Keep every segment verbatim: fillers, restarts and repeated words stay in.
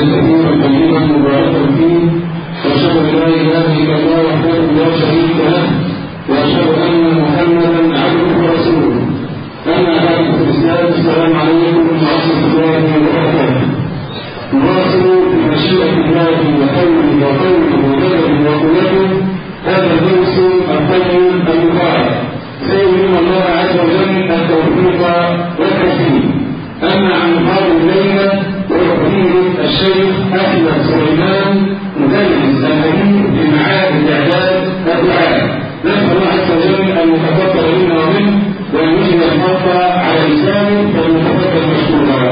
كثيرا طيبا مباركا فيه، واشهد ان لا اله الا الله وحده لا شريك له، واشهد ان محمدا عبده ورسوله. اما بعد فالاسلام، السلام عليكم ورحمه الله وبركاته. نواصل بمشيئه الله وحوله وقوله وقدره وقوته هذا الدرس الطيب المبارك، سيدنا الله عز وجل التوفيق والتسليم. اما عن محاضر الليله وفضيله الشيخ احمد سليمان مدرس الحديث بمعاهد الاعداد الدعاء، نسال الله عز وجل ان يتقبل منا ومنه وان يجعل الحق على لسانه فليتفضل مشكورا.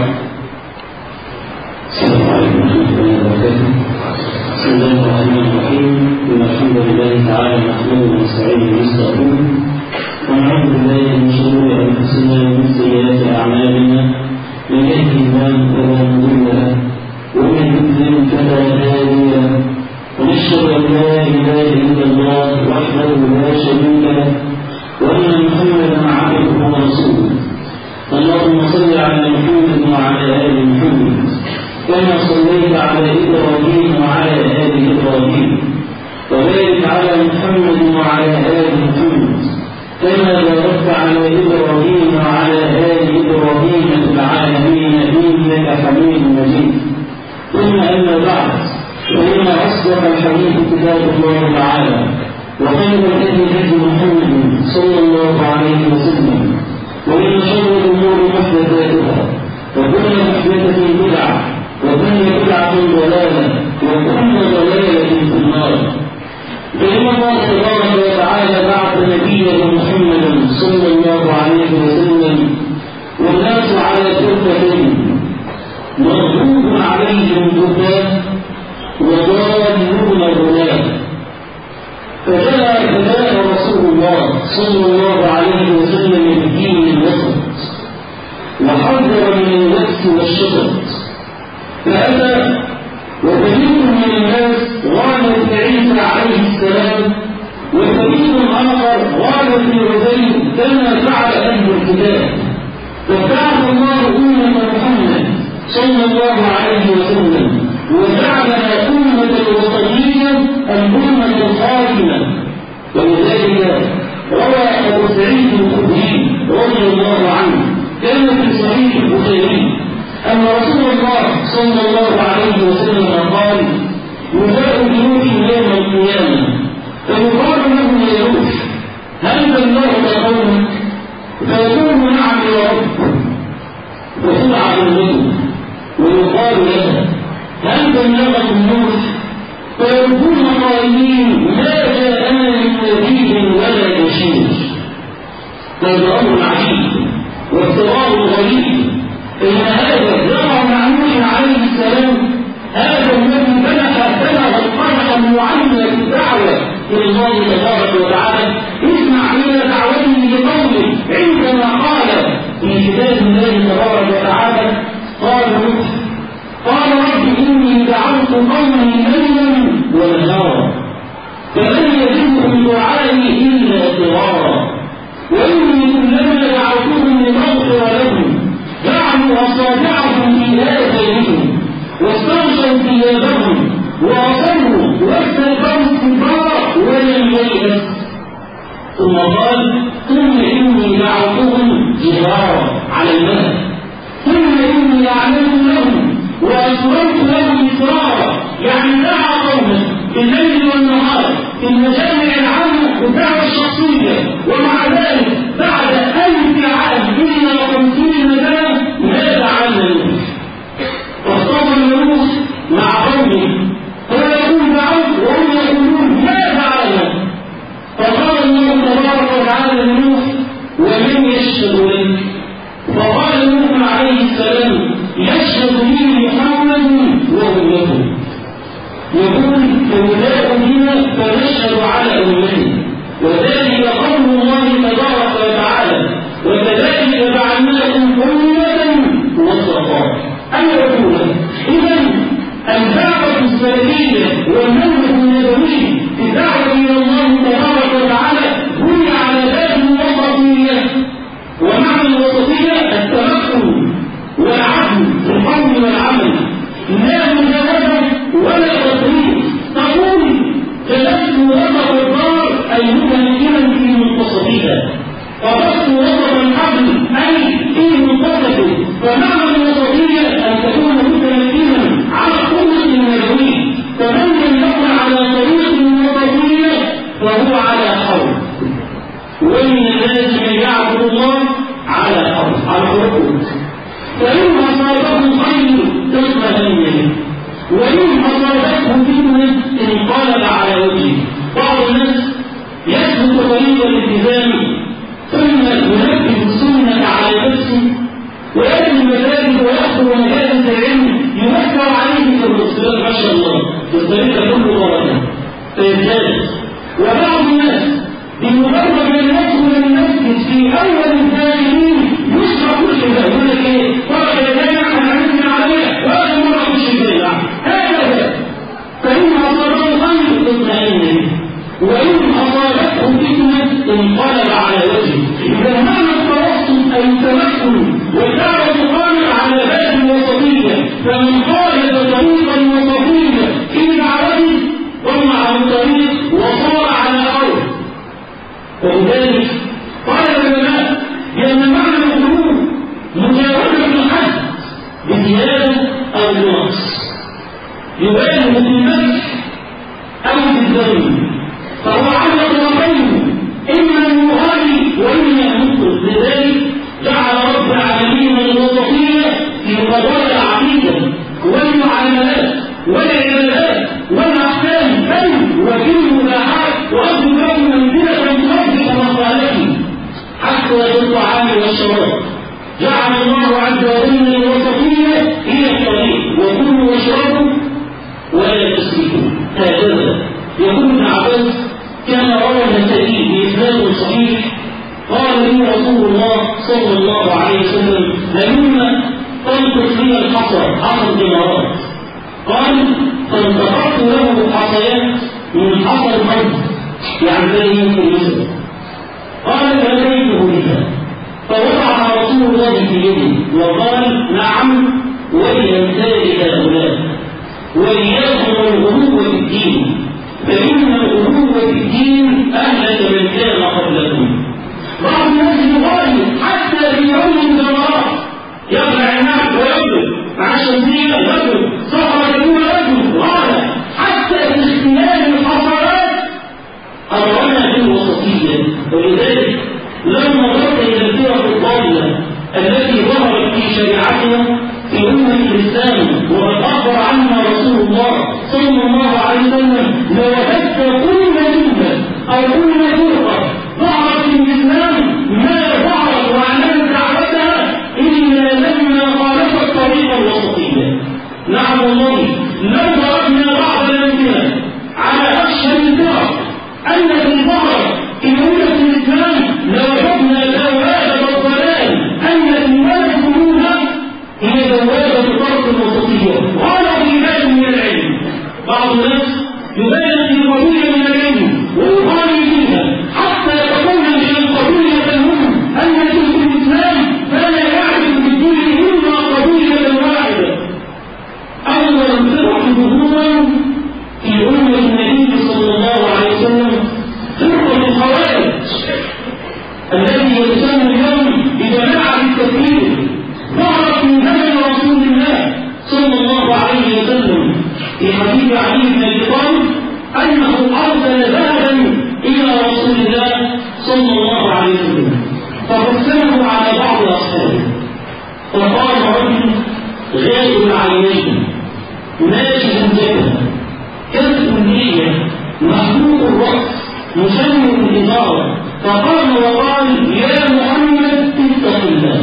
السلام عليكم ورحمه الله وبركاته. بسم الله الرحمن الرحيم. ان الحمد لله تعالى نحمده ونستعينه ونستغفره ونعوذ بالله من شرور انفسنا ومن سيئات اعمالنا، من يهده الله فلا مضل له ومن يضلل فلا هادي له، ونشهد ان لا اله الا الله وحده لا شريك له وان محمدا عبده ورسوله. اللهم صل على محمد وعلى ال محمد كما صليت على ابراهيم وعلى ال ابراهيم، وبارك على محمد وعلى ال محمد كما باركت على ابراهيم وعلى ال ابراهيم في العالمين انك حميد مجيد. ثم اما بعد، فان اصدق الحديث كتاب الله تعالى، وخير الهدي هدي محمد صلى الله عليه وسلم، وان شر الامور محدثاتها، وكل محدثه بدعه، وكل بدعه ضلاله، وكل ضلاله في النار. فإن الله تبارك وتعالى بعث نبيه محمدا صلى الله عليه وسلم والناس على فرقتين، مغضوب عليهم هداه وضالون ضلال، فجاء فجاء رسول الله صلى الله عليه وسلم بالدين الوسط وحذر من الوقت والشطط، فأتى وفريق من الناس غالوا في عيسى عليه السلام، وفريق آخر غالوا في عزير كما فعل أهل الكتاب. وبعث الله أمة محمد صلى الله عليه وسلم وجعلها أمة الوسطية، الأمة القائمة. ولذلك روى أبو سعيد الخدري رضي الله عنه كما في صحيح البخاري أن رسول الله صلى الله عليه وسلم قال: يجاء بنوح يوم القيامة فيقال له: يا نوح هل بلغت قومك؟ فيقول: نعم يا رب. فتدعى الرجل ويقال له: هل بلغت نوح؟ فيقول قائلين: ما جاءنا من نذير ولا بشير. هذا أمر عجيب واضطراب غريب، إن هذا يرى مع نوح عليه السلام، هذا الذي بلغ بلغ القدر المعين بالدعوة إلى الله تبارك وتعالى. اسمع إلى دعوته لقومه عندما قال في كتاب الله تبارك وتعالى: قال نوح قال رب إني دعوت قومي ليلا ونهارا فلم يزدهم دعائي إلا فرارا، وإني كلما دعوتهم لتغفر لهم جعلوا أصابعهم في آذانهم واستغشوا ثيابهم وأصروا واستكبروا استكبارا ولم ييأس. ثم قال: ثم إني دعوتهم جهارا على الماء، ثم إني أعلنت لهم وأسررت لهم إسرارا، يعني دعا قومه في الليل والنهار في المجامع العامة والدعوة الشخصية، ومع ذلك بعد ألف عام إلا وخمسين سنة ماذا عمل نوح؟ واصطبر نوح مع قومه فيقول دعوت وهم يقولون ماذا عمل؟ فقال الله تبارك وتعالى لنوح: ومن يشهد لك؟ فقال نوح عليه السلام: يشهد لي محمد وهم لكم. يقول: فولاء بنا فنشهد على أمته، وذلك قول الله تبارك وتعالى: وكذلك جعلناكم أمة وسطا. أي رسولا؟ إذن الدعوة السلفية والمنهج النبوي في الدعوة إلى الله تبارك وتعالى بني على ذات الوسطية. ومعنى الوسطية التمكن والعدل في القول والعمل، لا مجال أمر الله على حرب على حروب. فإن أصابه خير تطمئن، وإن أصابته فتنة انقلب على وجهه. بعض الناس يسلك طريق الالتزام ثم ينفذ السنة على نفسه ويأتي المساجد ويحضر مجالس العلم يذكر عليه في الرسول ما شاء الله الطريق كله ضربه فيزداد. وبعض الناس بمجرد ان يدخل المسجد في اول الداخلين يشرب كل شيء يقول لك ايه؟ طلب الجامع انا عندي عليه واخر مره اخش الجامع هكذا. فان اصابه خير تطمئن، وان اصابته فتنه انقلب على وجهه. اذا معنى التوسط اي التمكن والدعوه تقامر على باب الوسطيه، فمن خالف طريقا وسطيا في دعوته ضم على الطريق وصار على ارض. ولذلك قال العلماء بأن معنى القلوب مجاوزة الحد بزيادة أو بنقص، يبالغ بالمدح أو بالذم، فهو على طرفين إما المغالي وإما المطلق. لذلك جعل رب العالمين الوسطية في قضايا العقيدة والمعاملات والعبادات والأحكام بل وفي المباحات وأخذ لهم منزلة تخفف مصالحه حتى في الطعام والشراب. جعل الله عز وجل الوسطية هي الطريق، وكلوا واشربوا ولا تسرفوا. هكذا يقول ابن عباس كان روى النسائي بإسناد صحيح قال لي رسول الله صلى الله عليه وسلم هلم تنقص لي الحصى حصى الدمارات. قال فانتقصت له حصيات من حصى الارض يعني زي في المسجد. قال فاتيته بها فوضعها رسول الله في يده وقال نعم ولأمثال هؤلاء وإياكم الغلو في الدين فإن الغلو في الدين أهلك من كان قبلكم. بعض الناس يغالي حتى في يوم الجمرات يقلع النعم ويبدو مع الشمسية يبدو صخرة يقول يبدو غالة حتى في اختلاف الحصارات أمرنا في الوسطية. ولذلك لما نظرت إلى الفرق الضالة التي ظهرت في شريعتنا في أمة الإسلام وقد أخبر عنها رسول الله صلى الله عليه وسلم لوجدت كل جملة أو كل فرقة ظهرت في الإسلام ما ظهرت وأعلنت دعوتها إلا لما خالفت طريق الوسطية. نعم والله لو ضربنا بعض الأمثلة على أشهر الفرق التي ظهرت في أمة الإسلام لوجدنا ذوابة الضلال التي يدخلونها هي ذوابة طرق الوسطية ولا في من العلم. بعض الناس يبالغ في قضية من العلم ويغالي فيها حتى تكون من القضية المهم التي في الإسلام فلا يعرف بالدين إلا قضية واحدة. أول الفرق ظهورا في أمة النبي صلى الله عليه وسلم فرقة الخوارج التي يسمى اليوم بجماعة التكفير ظهرت من زمن رسول الله صلى الله عليه وسلم في حديث علي بن ابي طالب انه ارسل ذهبا الى رسول الله صلى الله عليه وسلم فقسمه على بعض اصحابه فقال رجل غائب العينين ناشف الجبهه كسر اللحيه محلوق الراس مشمر الإدارة فقام وقال يا محمد اتق الله.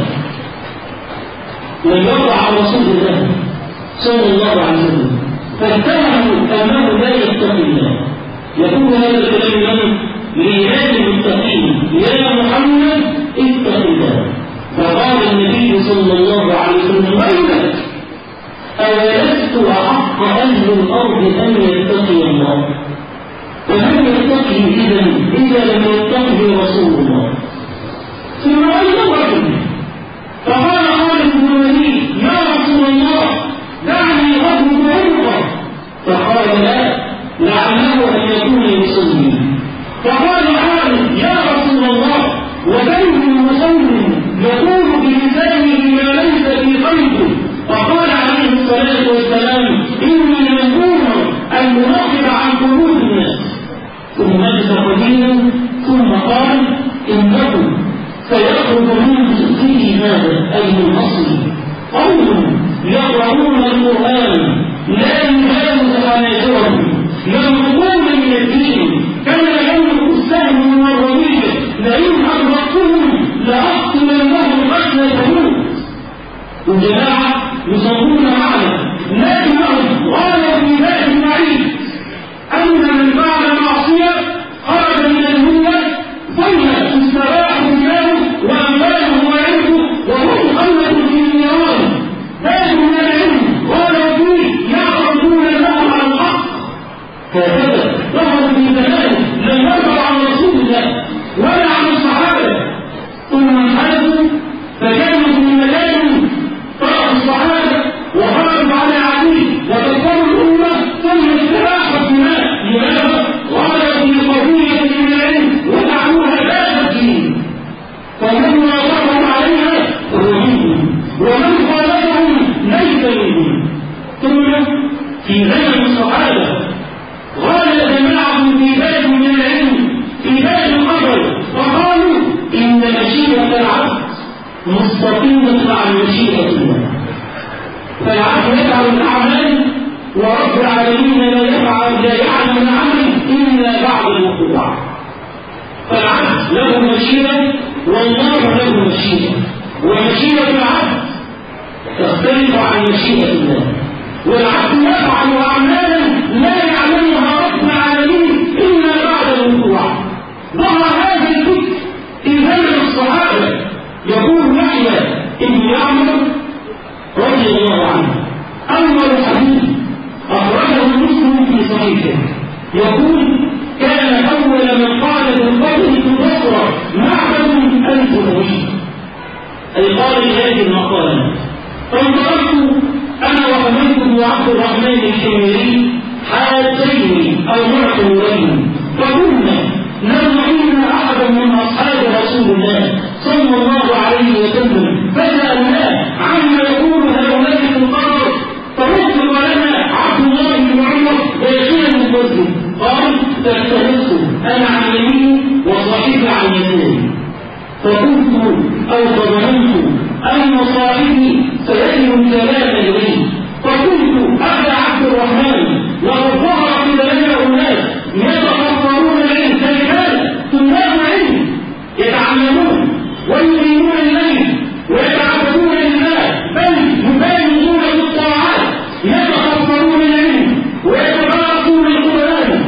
ويرضى عن رسول الله صلى الله عليه وسلم فاتهموا أنه لا يتقي الله. يقول هذا الكلام لإيمان المتقين يا محمد اتق الله. فقال النبي صلى الله عليه وسلم ويلك أولست أحق أهل الأرض أن يتقي الله فمن يتقي إذا إذا لم يتقه رسول الله. ثم أيضا رجل فقال خالد بن الوليد يا رسول الله دعني أضرب عنقه فقال لا لعله أن يكون يصلي. فقال خالد يا رسول الله وبين المصلي يقول بلسانه ما ليس في قلبه. فقال عليه الصلاة والسلام إني مأمور أن ننقب عن قلوب الناس. ثم مجد قليلا ثم قال إنه سيخرج أي من أصل قوم يقرؤون القرآن لا يجاوز حناجرهم ينطقون من الدين كما ينطق السهم من الرمية لئن أدركتهم لأقتلنهم قتل ثمود. والجماعة يصلون معنا لكنهم غالوا في ذات المعيد أن من فعل معصية خرج من الملة ثم استراح رجاله وأمواله وعرضه وهم خلة في النيران ذات من العلم غالوا فيه يعرضون له على الحق. هكذا ظهروا في زمان لم يرفع عن رسول الله ولا عن الصحابة ثم انحلفوا فكانوا في مكان طرح الصحابة وخرجوا على علي وكفروا الأمة ثم استراحوا الدماء. لماذا؟ غلبوا في قضية من العلم وجعلوها باب الدين فمن ناصرهم عليها فهو منهم ومن خالفهم ليس منهم. ثم في زمن الصحابة غال جماعة في باب من العلم في باب القدر فقالوا إن مشيئة العبد مستقيمة عن مشيئة الله. فالعبد يفعل الأعمال ورب العالمين لا يفعل لا يعلم العمل إلا بعد الوقوع. فالعبد له مشيئة والله له مشيئة ومشيئة العبد تختلف عن مشيئة الله. والعبد يفعل أعمالا لا يعلمها رب العالمين إلا بعد الوقوع. ظهر هذا الفكر في زمن الصحابة. يقول يحيى ابن يعمر رضي الله عنه أول حديث أخرجه مسلم في صحيحه يقول كان أول من قال بالقتل في البصرة معبد الجهني أي قال هذه المقالة. فانطلقت أنا وحميد بن عبد الرحمن الحميري حاجين أو معتمرين فقلنا نرى أحدا من أصحاب رسول الله صلى الله عليه وسلم فسألناه عما يقول هؤلاء في القبر فرد لنا عبد الله بن عمر داخلا المسجد قال فاختلفت أنا عن يميني وصاحبي عن يساري فقلت أو فظننت أن صاحبي سيكون الكلام إليه فقلت أبا عبد الرحمن لقد ظهر في لنا أناس يتخطرون العلم كالكال طلاب علم يتعلمون ويقيمون الليل ويتعبدون لله بل يبالغون بالطاعات يتخطرون العلم ويتباركون القرآن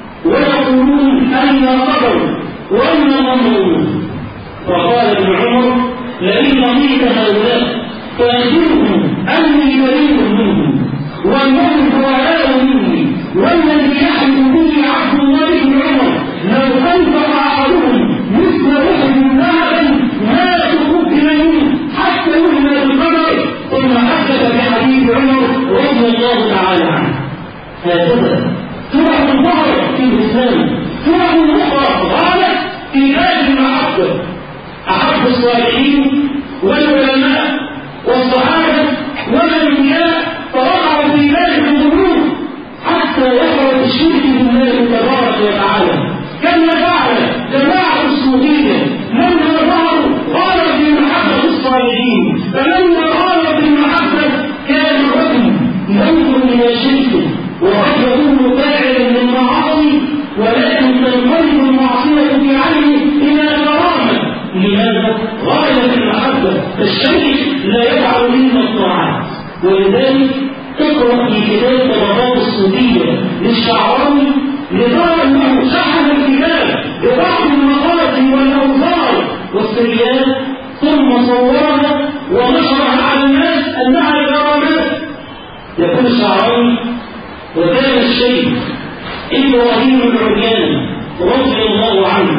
ويقولون أن قدر وأن ممنون. فقال ابن عمر لئن لقيت هؤلاء فأجرهم أني بريء منهم والمؤمن براء مني والذي يحلم به عبد الله بن عمر لو أنفق أحدهم مثل أحد ذهبا ما تقبل منه حتى يهمل القدر. ثم حدث بحديث عمر رضي الله تعالى عنه. هكذا سورة الظهر في الإسلام سورة أخرى غالت في باب المحبة. أحب الصالحين والعلماء والصحابة والأنبياء فوقعوا في باب الذنوب حتى يخرج الشرك بالله تبارك وتعالى كما فعل جماعة الصوفية لما ظهروا غالوا في محبة الصالحين. فلما غالوا في المحبة كان الرجل ينظر إلى شركه وقد يكون فاعلا للمعاصي ولكن تنقلب المعصية في عينه إلى كرامة. لماذا؟ غاية في المحبة الشيء لا يفعل إلا الطاعات. ولذلك اقرأ في كتاب طبقات الصوفية للشعراوي لترى أنه شحن الكتاب ببعض المقاصد والأوزار والسيئات ثم صورها ونشرها على الناس أنها كرامات. يقول الشعراوي وكان الشيخ إبراهيم العريان رضي الله عنه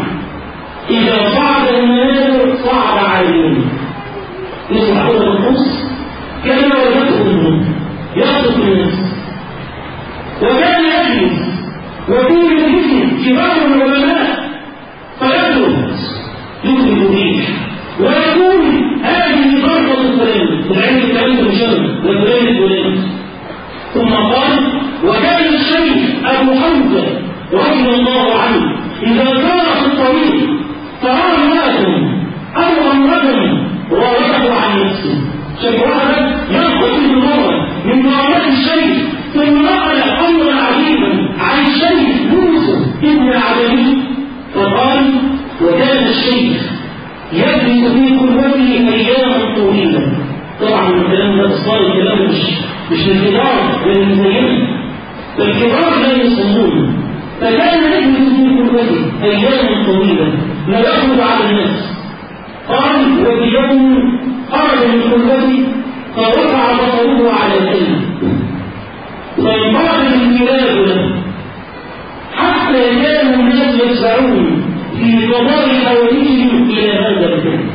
إذا صعد المنازل صعد عليهم يصعدون النص كان وجدته منه يخطب الناس وكان يجلس وفيه مجلس كبار العلماء فيدرس يخرج ريح ويقول هذه ضربة فلان العلم الكريم بشر وفلان الفلان. ثم قال وكان الشيخ أبو حمزة رضي الله عنه إذا سار في الطريق فرأى امرأة أو امرأة راودته عن نفسه شيء واحد ينقص مرة من معاملات الشيء ثم نقل أمرا عجيبا عن الشيخ يوسف ابن عدوي فقال وكان الشيخ يجلس في قلبته أياما طويلة. طبعا الكلام ده إصدار الكلام مش مش الكبار لأن زينا الكبار لا يصلون. فكان يجلس في قلبته أياما طويلة لا يخرج على الناس. قال وفي يوم خرج من قلبته فرفع بصره على الكلمة فانطلق الكلاب له حتى كان الناس يسعون في قضاء حوادثهم إلى هذا الكلب.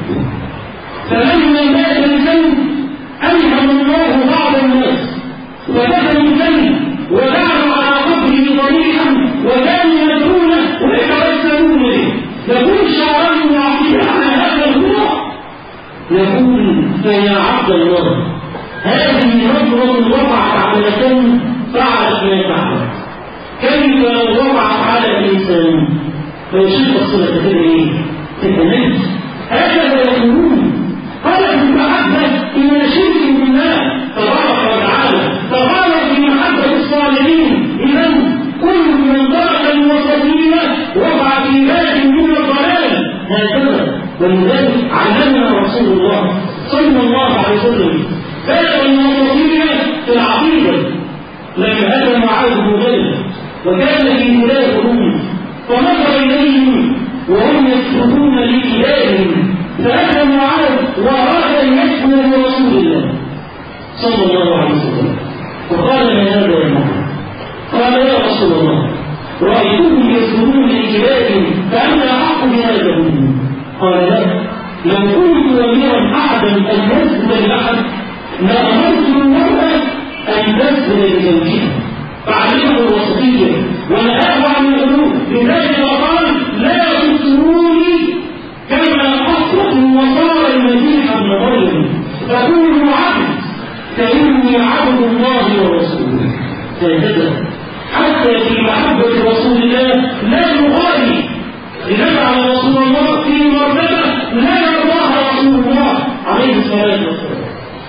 فلما مات الكلب ألهم الله بعض الناس فدخلوا الكلب وجعلوا على قبره ضريحا وكانوا يدعونه ويتوسلون به. يقول شعران يعطيه على هذا الروح يقول فيا عبد الله هذه نظرة وقعت على كلب فعلت ما فعلت كيف لو وقعت على الإنسان فيشوف الصلة كده ايه؟ تتنجد هكذا يقولون قالت المحبة إن شرك بالله تبارك وتعالى فقال في محبة الصالحين إذن كل من درك الوسطية وقع في باب من الضلال هكذا. ولذلك علمنا رسول الله صلى الله عليه وسلم باب الوسطية في العقيدة. لما أتى معاذ بن جبل وكان في بلاد روم فنظر إليهم وهم يسجدون لإلههم فأتى معاذ وأراد أن يسجد لرسول الله صلى الله عليه وسلم وقال ما هذا يا معاذ؟ قال يا رسول الله رأيتهم يسجدون لإلههم فأنا أحق بهذا منهم. قال لا لو كنت أميرا أحدا أن يسجد لأحد لأمرت المرأة أن تسجد لزوجها فعلمه الوسطية ونهاه عن القلوب. لذلك قال لا تسروني كما أطلق النصارى المسيح ابن مريم فكونوا عبد فإني عبد الله ورسوله. هكذا حتى في محبة رسول الله لا نغالي لنجعل رسول الله في مرتبة لا يرضاها رسول الله عليه الصلاة والسلام.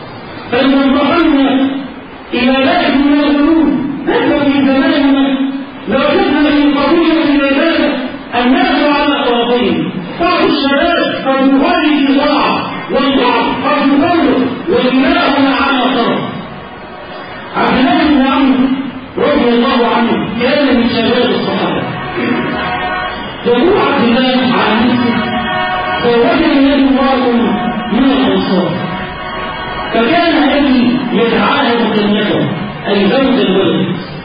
فلننتقلنا إلى ذلك من القلوب. نحن في زماننا لو كنا في قضية العبادة الناس على طرفين بعض الشباب قد يغالي في طاعة والبعض قد يفرط وكلاهما على طرف. عبد الله بن عمرو رضي الله عنه كان من شباب الصحابة. يقول عبد الله عن نفسه زوجني يد امرأة من الأنصار فكان أبي يدعاها مكنته أي زوج الولد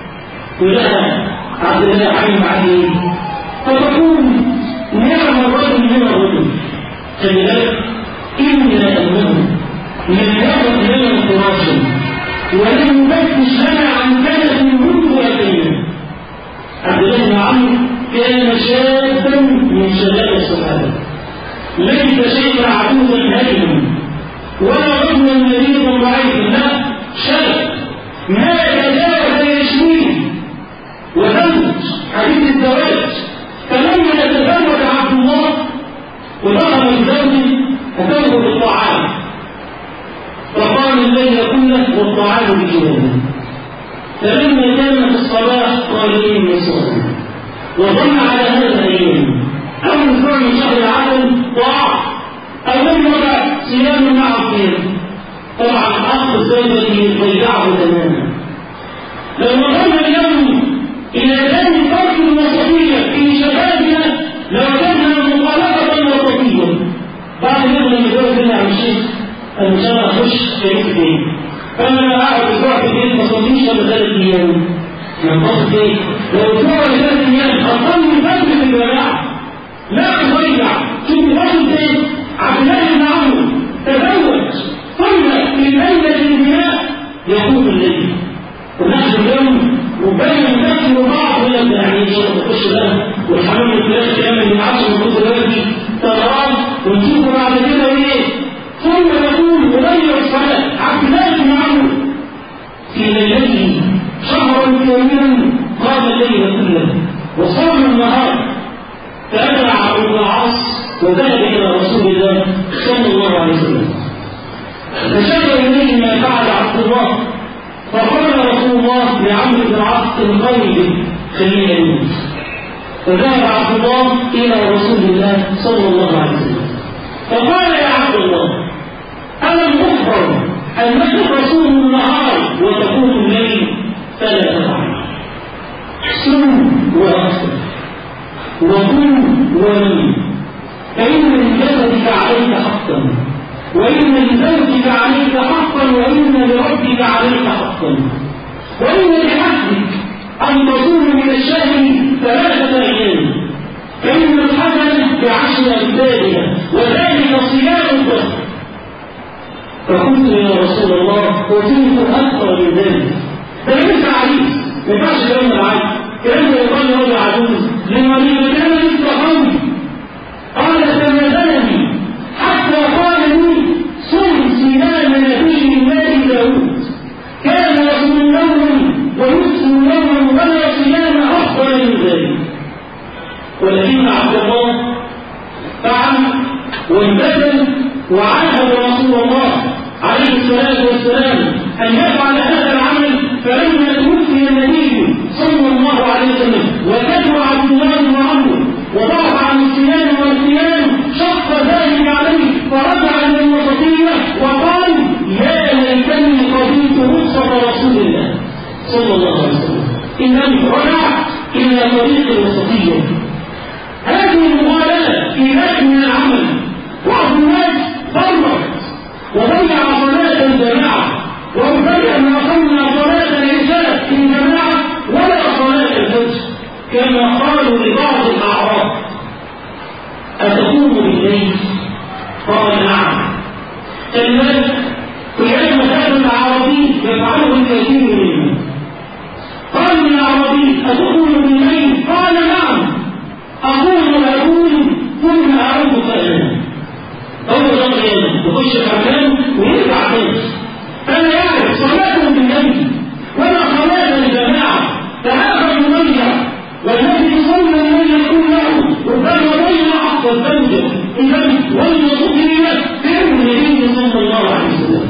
ولها عبد الله عين عليه فتقول نعم الرجل من الرجل فلذلك إني لأمنه من يقف لنا فراشا ولم يفتش لنا عن كنف منذ أتينا. عبد الله بن عمرو كان شابا من شباب الصحابة ليس شيئا عجوزا هائما ولا رجلا مريضا ضعيفا لا شاب ما يزال يشويه وزوج حديث الزواج. فلما يتزوج عبد الله ودخل الزوج أتاه بالطعام فقام الليل كله والطعام بجواره. فلما كان في الصباح قال إني صائم وظن على هذا الأيام أول كان من شهر العسل طاعة أول مرة صيام مع الصيام. طبعا أخذ الزوجة ضيعه تماما. لما ظن اليوم إلى ذلك فرق الوسطية في شبابنا لوجدنا مخالفة وسطية. بعد يوم لما جاء بنا عن الشيخ أن شاء الله أخش في البيت فأنا أقعد أسبوع في البيت ما صليش ولا ثلاث أيام من قصد إيه؟ لو أسبوع ولا ثلاث أيام أصلي فجر في الجماعة لا أضيع. شوف الرجل إيه؟ عبد الله بن عمرو تزوج صلى في ليلة البناء يقوم الليل ونحن اليوم ربما نذكر بعض ولا يعني ان شاء الله تخش بقى والحمام الثلاث ايام اللي عاشوا الموضوع دلوقتي طيران ونشوفه بعد كده ايه ثم يقول غير الصلاه. عبد الله بن عمرو في ليلته شهرا كاملا قام الليل كله وصام النهار فاتى عمرو بن العاص وذهب الى رسول الله صلى الله عليه وسلم فشكى إليه ما فعل عبد الله، فقال رسول الله لعمرو بن العاص الخير خليل يونس، فذهب عبد الله إلى رسول الله صلى الله عليه وسلم فقال يا عبد الله ألم أخبر أنك تصوم النهار وتقوم الليل فلا تفعل، صم وأفطر وكل ونم، فإن لجسدك عليك حقا وإن لزوجك عليك حقا وإن لربك عليك حقا، وإن لحسبك أن تصوم من الشهر ثلاثة أيام، فإن الحسنة بعشر أمثالها وذلك صيام الدهر. فقلت يا رسول الله أصيب أكثر من ذلك، فليس عريس ما ينفعش كلام العيب، كلام يقال رجل عجوز لمريض كان لسه قوي. قال تنازلني حتى قال لي صم صيام نبي الله داود كان يصوم يوما ويفطر يوما ولا صيام أفضل من ذلك. ولكن عبد الله فعل وانبذل وعاهد رسول الله عليه الصلاة والسلام أن يفعل هذا العمل، فلما توفي النبي صلى الله عليه وسلم وكتب عبد الله بن عمرو وضعف عن الصيام والقيام شق ذلك عليه، فرجع إلى الوسطية وقال يا ليتني قضيت رخصة رسول الله صلى الله عليه وسلم، إنني رجعت إلى طريق الوسطية. هذه المغالاة في لكن العمل، بعض الناس فرط وضيع صلاة الجماعة وضيع ما قلنا صلاة العشاء في جماعة ولا صلاة الفجر، كما قالوا لبعض الأعراب أتقوم بالليل؟ قال نعم. كذلك قيام هذا العربي يفعله الكثير منهم. قال العربي أتقوم بالليل؟ قال نعم. أقول أقول ثم أعود فأنام. أول ضغط ينام يخش الحمام ويرجع تاني. أنا يعرف صلاة بالليل ولا صلاة الجماعة، فهذا يضيع، والذي صلى الليل كله ربما ضيع والزوجة إذا والمصيبة فعل النبي صلى الله عليه وسلم.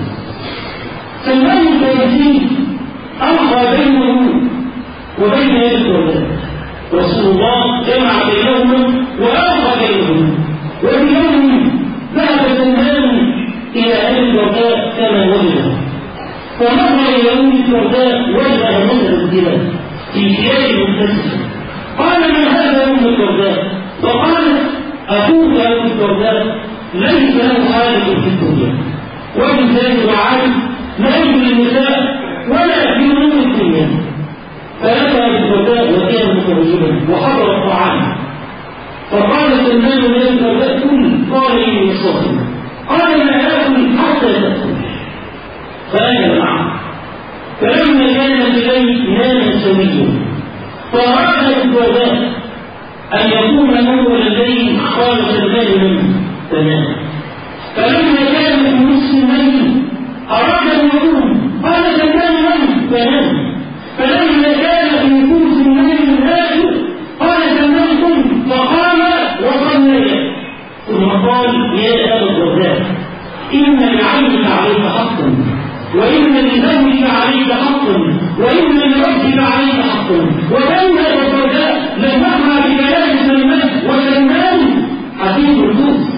سلمان الفارسي ألقى بينه وبين يده رسول الله جمع بينهما وألقى بينهما، وبيوم ذهب سلمان إلى أهل الوفاء كما وجده، فنظر إلى أم الوفاء وجه مثل الزنا في ثياب مختلفة. قال من هذا أم الوفاء؟ فقالت أخوك يا أم الوفاء ليس له حاجة في الدنيا وبالذات وعاد لا يجوز النساء ولا في أمور الدنيا. فأتى بالوفاء وكان مترجما وحضر الطعام، فقال سلمان لم تأكل؟ قال إني صائم. قال لا آكل حتى تأكل، فأكل معه. فلما كان الليل نام سويا، فأراد الوفاء أن يكون أول الليل، قال سلمان لم تنام. فلما كان في نصف الليل أراد أن يقوم، قال سلمان لم تنام. فلما كان في نصف الليل الآخر قال سلمان قم، فقام وصلى، ثم قال يا أبا الدرداء إن لعينك عليك حقا وإن لزوجك عليك حقا وإن لربك عليك حقا. وكان أبا الدرداء لم يسمع بكلام سلمان وسلمان حفيظ القدس.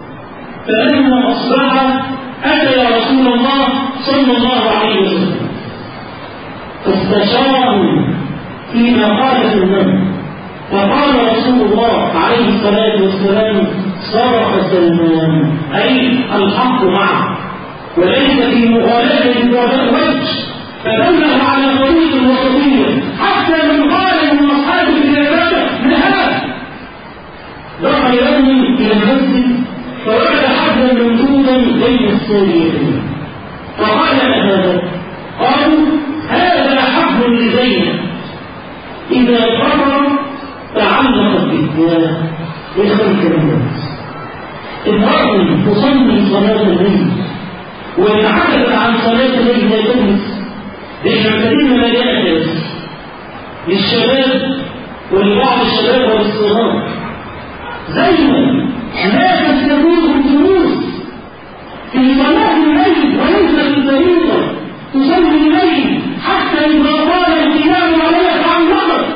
فلما أصبح أتى رسول الله صلى الله عليه وسلم فاستشاره فيما قال سلمان، فقال رسول الله عليه الصلاة والسلام صرف سلمان، أي الحق معه وليس في مغالاة الوفاء وجه، فدله على طريق الوسطية حتى من قال من أصحاب الكتابة نهاه. دخل يوم إلى المسجد فوجد حبلا ممدودا بين الساريتين، فقال هذا؟ قالوا هذا حبل لزينب إذا قرر تعلقت بالداء لخلق الناس. امرأة تصلي صلاة الليل وانعكست عن صلاة الليل لا تجلس، للمعتدين مجالس للشباب ولبعض الشباب والصغار. زينب لا تستطيع الجلوس في صلاة الليل الفريضة تصلي الليل حتى إذا طال القيام عليها تعلقت.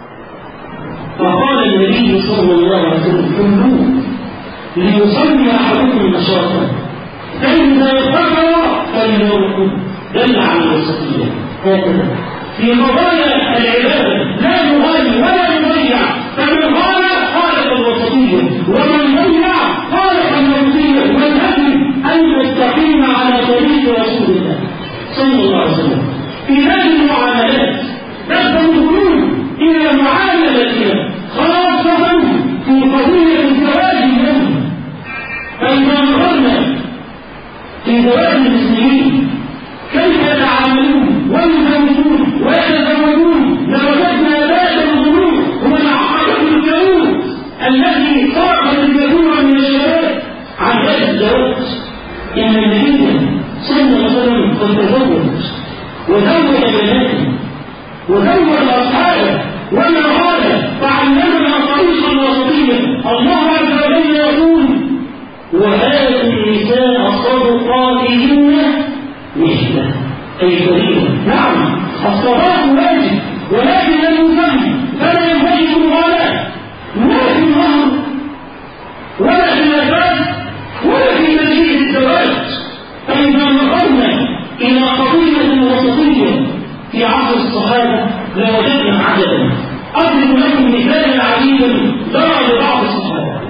فقال النبي صلى الله عليه وسلم كلوا ليصلي أحدكم نشاطا فإذا ارتفع فليرقد دل على الوسطية. هكذا في قضايا العبادة لا يغالي ولا يضيع، فمن قال قالت الوسطية ومن ضيع قالت الوسطية، والهدي أن تستقيم على طريق رسول الله صلى الله عليه وسلم. في هذه المعاملات تدخلون إلى معاملتنا خاصة في قضية الزواج منه. فإذا نظرنا في زواج المسلمين كيف يتعاملون ويزوجون ويتزوجون لوجدنا ذات الظروف هو العقبة الكون التي طرقت الكثير من الشباب عن هذا الزواج. إن النبي صلى الله عليه وسلم قد تزوج وزوج بناته وزوج أصحابه، وما قال فعلمنا طريق الوسطية. الله عز وجل يقول وآتوا النساء صدقاتهن نحلة أي فريضة. نعم الصلاة واجب ولكن لا يسمى، فلا ينبغي المغالاة لا في الظهر ولا في الأساس ولا في تجهيز الزواج. فإذا نظرنا إلى قضية الوسطية في عصر الصحابة لوجدنا عجبا. أضرب لكم مثالا عجيبا دار لبعض الصحابة.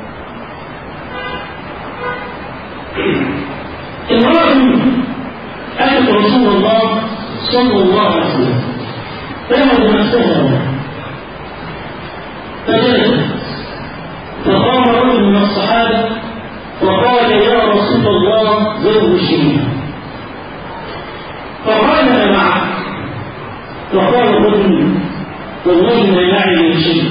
امرأة أتت رسول الله صلى الله عليه وسلم تهب نفسها فجلست، فقام رجل من الصحابة وقال يا رسول الله زوجني. فقال أنا معك. فقال الرجل والله ما معي من شيء.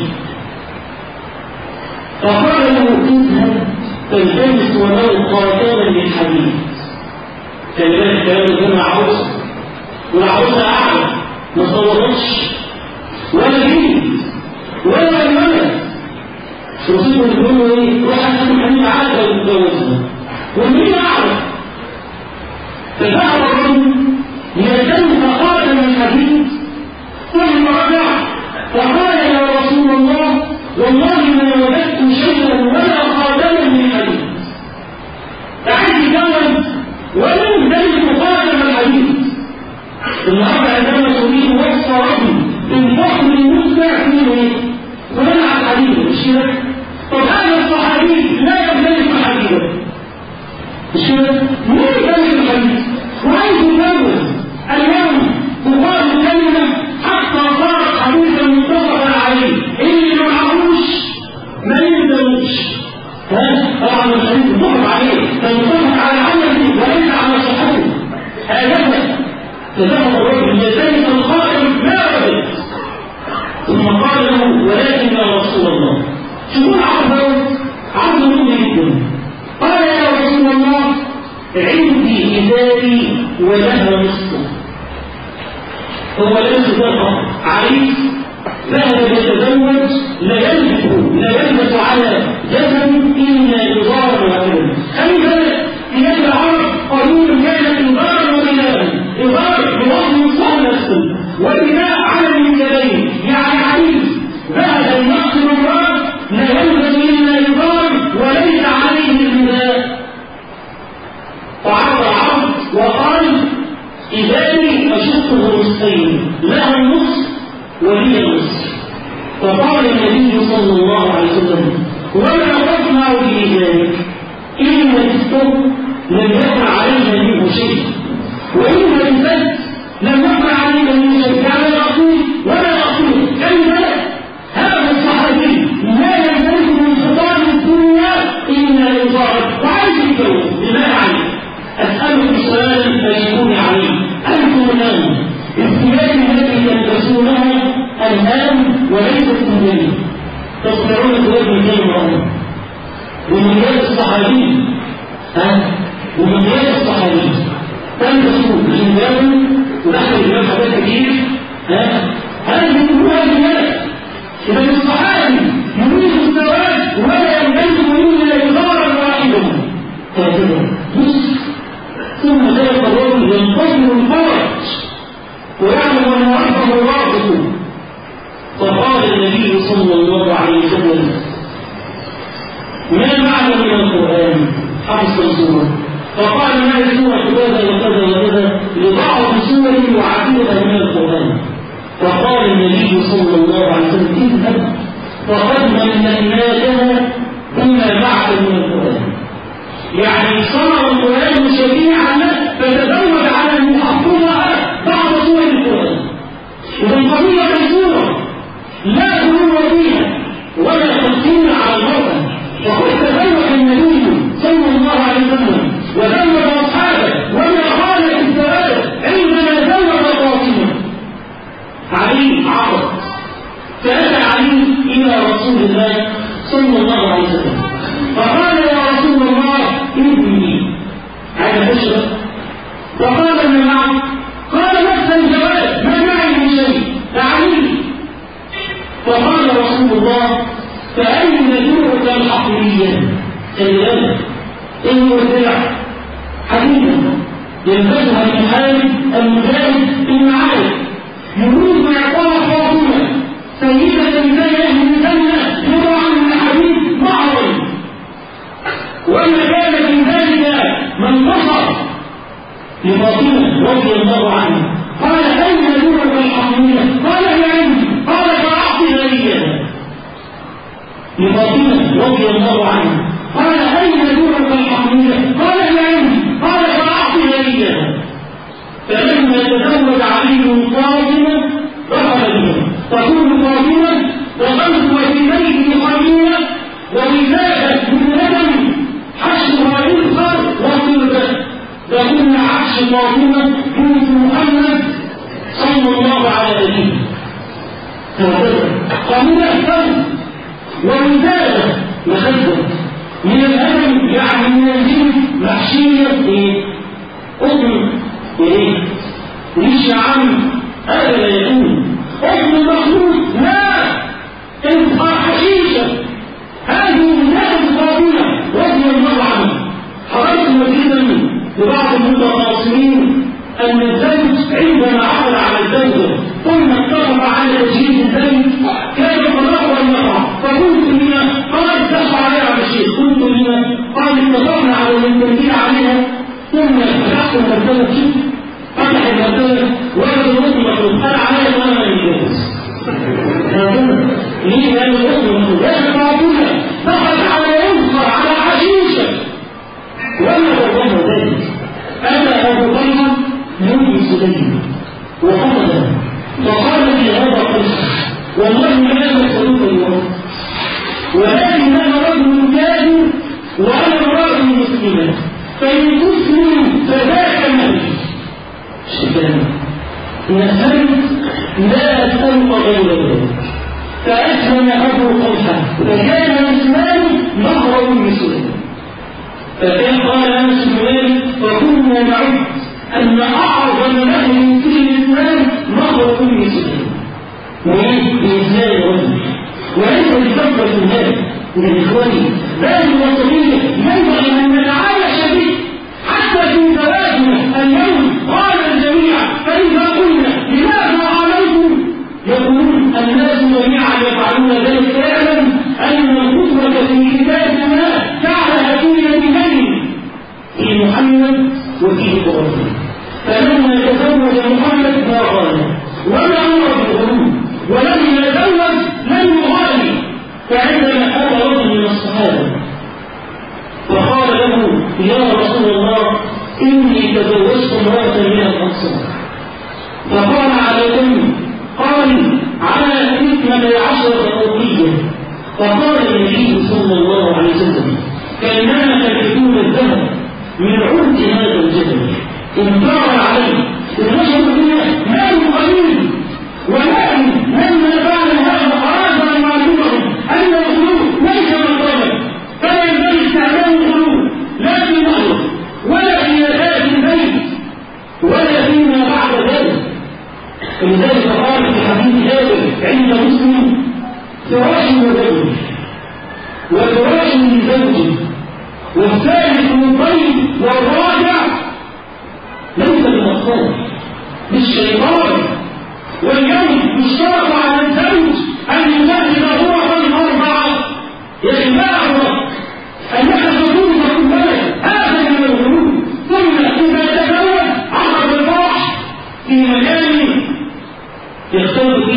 فقال له اذهب فالتمس ولو خاتما من حديد. كان ذلك كلام الجمع عروسه والعروسه اعلى ما صورتش ولا جيد ولا الملك. رسول يقول له ايه؟ روح حسن حبيب عادة ويتجوزها والمين اعلى. فذهب الرجل ليلتمس خاتما من حديد ثم رجع فقال يا رسول الله والله ما وجدت شيئا ولا خاتما من حديد. تعالي تجوز ولم تجد خاتم الحديد. النهارده عندما تريد وصف رجل بالفخر المسمع فيه ومنع الحديد مش كده؟ طب هذا الصحابي لا يمتلك حديدا مش كده؟ مين يمتلك الحديد؟ وعايز يتجوز اليوم تقال الكلمه حتى صارت حديثا متفقا عليه اللي ما معهوش ما يلزموش. ها طبعا الحديث متفق عليه فمتفق على عمله وليس على صحته. هكذا فذهب الرجل يلتمس الخاتم لا وجد ثم قال له ولكن يا رسول الله شوفوا العرض عرض مهم جدا. قال يا رسول الله عندي إزاري ولها نصف. هو ليس ذاك عريس ذهب يتزوج لا يلبس لا يلبس على جسد إلا إزارا واحدا. خلي بالك في يد العرب قانون كانت إزارا وبناء. إزار بوصف صالح وبناء على المنكبين يعني عريس ذهب ينصر امرأة لا يلبس إلا إزار وليس عليه الرداء. فعرض العرض وقال إزاري أشقه نصفين لها النصف ولي النصف. فقال النبي صلى الله عليه وسلم وما تصنع بإزارك إن لبسته لم يكن عليه منه شيء وإن لبست لم يكن عليه منه شيء. يعني الرسول ولا الرسول كلمة هذا الصحابي لا يمتلك من خطاب الدنيا إلا إزار وعايز يتجوز بالله عليه. أسألك سؤالا أجيبوني عليه. أنتم الآن الثياب التي تلبسونها الآن وليست من تصنعون ثياب مثل امرأة ومن يد الصحابي ها ومن يد الصحابي تلبسون جنبان ونحن الإمام حاجات كتير ها هذه كلها جنبان. إذا الصحابي يريد الزواج ولا يمتلك إلا إزارا واحدا هكذا نصف ثم ذلك الرجل النبي صلى الله عليه وسلم ما معنى من القرآن حفظ السورة فقال ما سورة كذا وكذا وكذا لبعض سور يعدلها من القرآن فقال النبي صلى الله عليه وسلم اذهب فقد ملأناكها بما معك من القرآن يعني صنع القرآن شفيعا له فتزود على المحفظها بعض سور القرآن إذا قضية السورة لا غلو فيها ولا تقسيم على المرأة وقد تزوج النبي صلى الله عليه وسلم وزوج أصحابه وما خالف الزواج عندما زوج فاطمة علي عرض فأتى علي إلى رسول الله صلى الله عليه وسلم فقال يا رسول الله ابني عايز تشرب فقال ما معك قال نفس الجواب ما معي من شيء تعالي فقال رسول الله فأين نجوعك العقلية خلي إنه ارتلع حبيبا ينفذها المحارب المجاهد المعارف يريد إعطاء فاطمة سيدة نساء أهل الجنة يرى عن الحبيب معظم وأن كان في ذلك من نصر لفاطمة رضي الله عنها قال أين نجوعك العقلية قال هي عندي قال فأعطها إياها لفاطمة رضي الله عنها قال أين نجوعك العقلية قال هي عندي قال فأعطها إياها فلما تزوج علي فاطمة دخل بها تقول فاطمة دخلت وفي بيتي قليلا وولادة من ندم حشرها يظهر وصلت تقول عكس فاطمة بنت محمد صلى الله عليه وسلم قاموا يحترم وولادة مخدة من الألم يعني من الجن محشية ايه؟ أذن ايه؟ ليش يا عم؟ هذا لا يكون أذن المخلوق لا انت حشيشة هذه ولادة فاطمة رضي الله عنها حضرت مجلسا لبعض المتواصلين أن الزوج عندما عرض على الزوجة ثم اتفق على تجهيز البيت كان الطلاق والنقع فقلت لما قال اتفق عليها على الشيخ قلت لما قال اتفقنا على التنبيه عليها ثم فتحت المرتبة شيء فتح المرتبة وجد الوطن مطلوب قال عليها وانا ما يجوز ليه لأن الوطن مطلوب لازم تعطيها دخل على ينصر على حشيشة ولا تظن ذلك أنا أبو طلحة يوم سليم وقمدا فقال لي هذا قصة والله ما مسألوك اليوم ولكن أنا رجل كافر وأنا امرأة مسلمة فإن تسلم فذاك النبي شكرا نسلت لا أسلم غير ذلك فأسلم أبو طلحة فكان الإسلام مهرب مسلم فكان قال أنس بن مالك فكنا نعد أن أعظم أهل في الإسلام مهر كل مسلم وإيه بإسلام الرجل وليس بكثرة المال من إخواني بل الوسطية ينبغي أن نتعايش به حتى في زواجنا اليوم قال الجميع فإذا قلنا لماذا عانيتم يقولون الناس جميعا يفعلون ذلك اعلم أن الخطبة في كتاب الله جعلها في يدين في محمد وفي إبراهيم فلما تزوج محمد ما غالي ولا أمر بالغلو ولم يتزوج لم يغالي فعندما أتى رجل من الصحابة فقال له يا رسول الله إني تزوجت امرأة من الأنصار فقال على كم قال على اثنتي عشرة أوقية فقال النبي صلى الله عليه وسلم كأنما تكتون الذهب من عرض هذا الجبل انكار عليه الرجل الدنيا مال قليل ولكن لما فعل هذا أراد أن يعلمهم أن الغلو ليس مطلبا فلا ينبغي استعمال الغلو لا في مهر ولا في ذات البيت ولا فيما بعد ذلك فلذلك قال في حديث جابر عند مسلم فراش وزوج وفراش لزوج والثالث من طيب والرابع ليس من الصالح بالشيطان واليوم يشترط على الزوج أن يزوج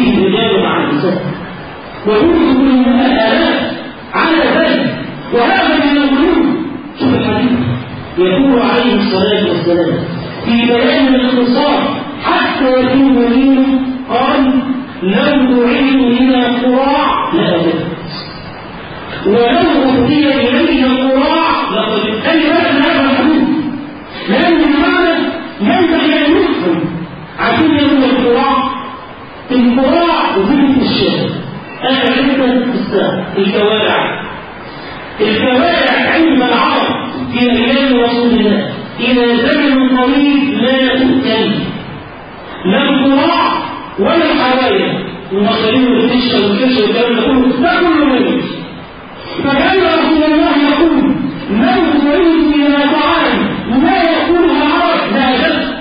فيه الرجال مع النساء ويوجد منها آلاف على ذلك، وهذا من الغلو. شوف الحديث يقول عليه الصلاة والسلام في بيان الاختصار حتى في المدينة قال: لو دعيت إلى قراع لأجبت، ولو أهدي إلي قراع لقد أي هذا الحديث، لأن المعنى ينبغي أن يفهم. عشان يقول القراع القراع وزينة الشام أنا جدا الساعة الكوارع الكوارع عند العرب في أيام رسول الله إلى زمن طويل لا تؤكل، لا القراع ولا الحوايا المصارين والكشة والكشة والكلام ده كله ده كله منه. فكان رسول الله يقول: من تريد إلى طعام لا يأكلها العرب لا أجل،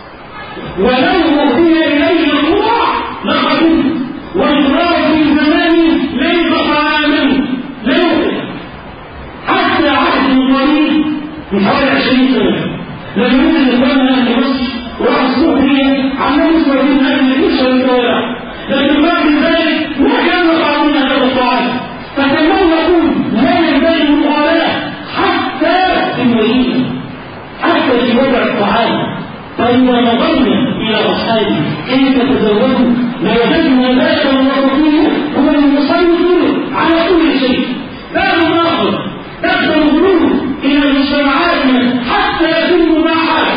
ولو أهدي إليه القراع لقد، والقراع في زمان ليس طعاما لا يؤكل. حتى عهد قريب من حوالي عشرين سنة لما نزل إخواننا أهل مصر وراح السعودية عملوا مسؤولين أهل الكشة والكوارع، لكن بعد ذلك ما كانوا يطعمون هذا الطعام. فكانوا يقول: لا ينبغي المغالاة حتى في المدينة، حتى في وضع الطعام. فإذا نظرنا إلى أصحابه كيف تزوجوا لوجدنا ذات الوسطية هو المسيطر على كل شيء. لا نناقض تقدم الغلو إلى مجتمعاتنا حتى في المباحات.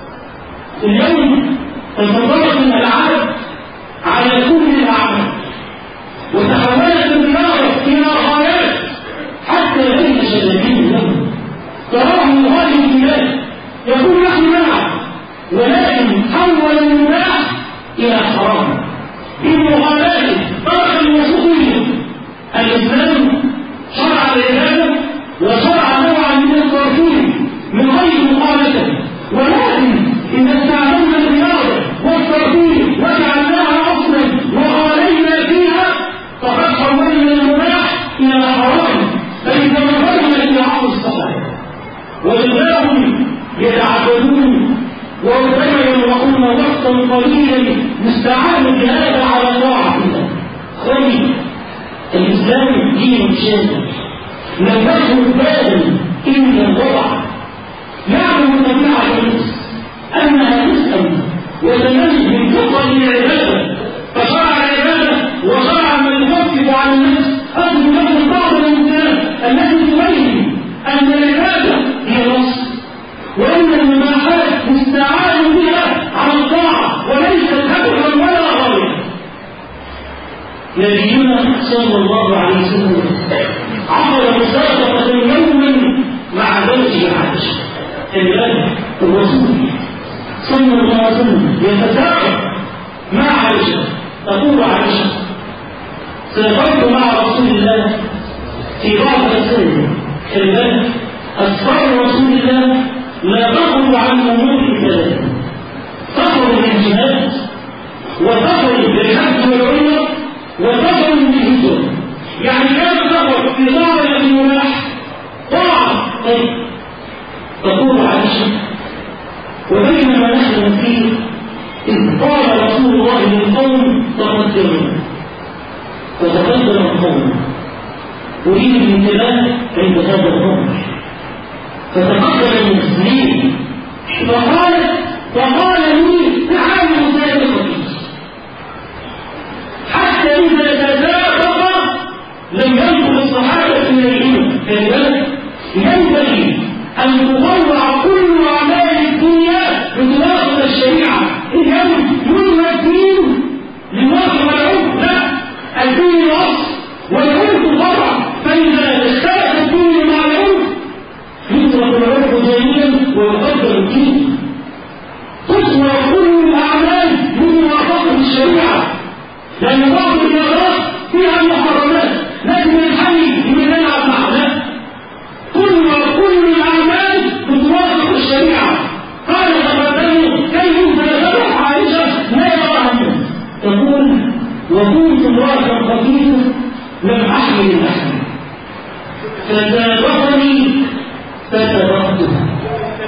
اليوم تطورت الألعاب على كل الأعمال، وتحولت الرياضة إلى غايات حتى بين شبابين اليوم تراهم غاية البلاد يقول: نحن نلعب، ولكن حول المباح إلى حرام بمغالاته طرق الوسطية. الإسلام شرع العبادة وشرع نوعا من الترفيه من غير مخالفة، ولكن إذا استعملنا الرياضة والترفيه وجعلناها أصلا وغالينا فيها فقد حولنا المباح إلى حرام. فإذا نظرنا إلى عقل الصحابة وإنهم يتعبدون وربما يمرقون وقتا قليلا مستعان بهذا على طاعة الله. خير الإسلام دين شامل لم يكن بالا إلا الوضع، يعلم طبيعة النفس أنها تسأل وتميز من كثرة العبادة، فشرع العبادة وشرع من يخفف عن النفس أخذ له بعض الإنسان التي تبين أن العبادة هي نص، وأن المباحات مستعان بها على الطاعة وليست هدفا ولا غاية. نبينا صلى الله عليه وسلم عقد مسابقة يوما مع زوجه عائشة الآن الرسول صلى الله عليه وسلم يتسابق مع عائشة. تقول عائشة: سافرت مع رسول الله في بعض الأسئلة الآن أسفار رسول الله لا تخرج عن أمور ثلاثة: تخرج للجهاد، وتخرج للحج والعمرة، وتخرج للهجرة. يعني كان تخرج في طاعة المباح طاعة. طيب تقول عائشة: وبينما نحن فيه إذ قال رسول الله للقوم: تقدموا. فتقدم القوم، أريد الانتباه عند هذا الأمر. فتقدم المسلمين فقال فقال لي: تعالوا مسابقتي. حتى إذا تسابق لم ينظر الصحابة إليهم. كذلك ينبغي أن تطوع كل أعمال الدنيا بتوافق الشريعة. اليوم يلغى الدين لوافق العرف، لا، الدين الأصل والعرف فرع. فإذا اختلف الدين مع العرف يترك العرف جانبا ويقدر الدين. تصور كل الأعمال بموافقة الشريعة، لأن بعض الرياضات فيها محرمات لكن الحي لمن يلعب معنا. كل كل الأعمال بتوافق الشريعة. قال تقدموا كيف تذبح عائشة لا يراها الناس. تقول: وكنت امرأة خفيفة لم أحمل الأحمل فسابقني فسبقتها.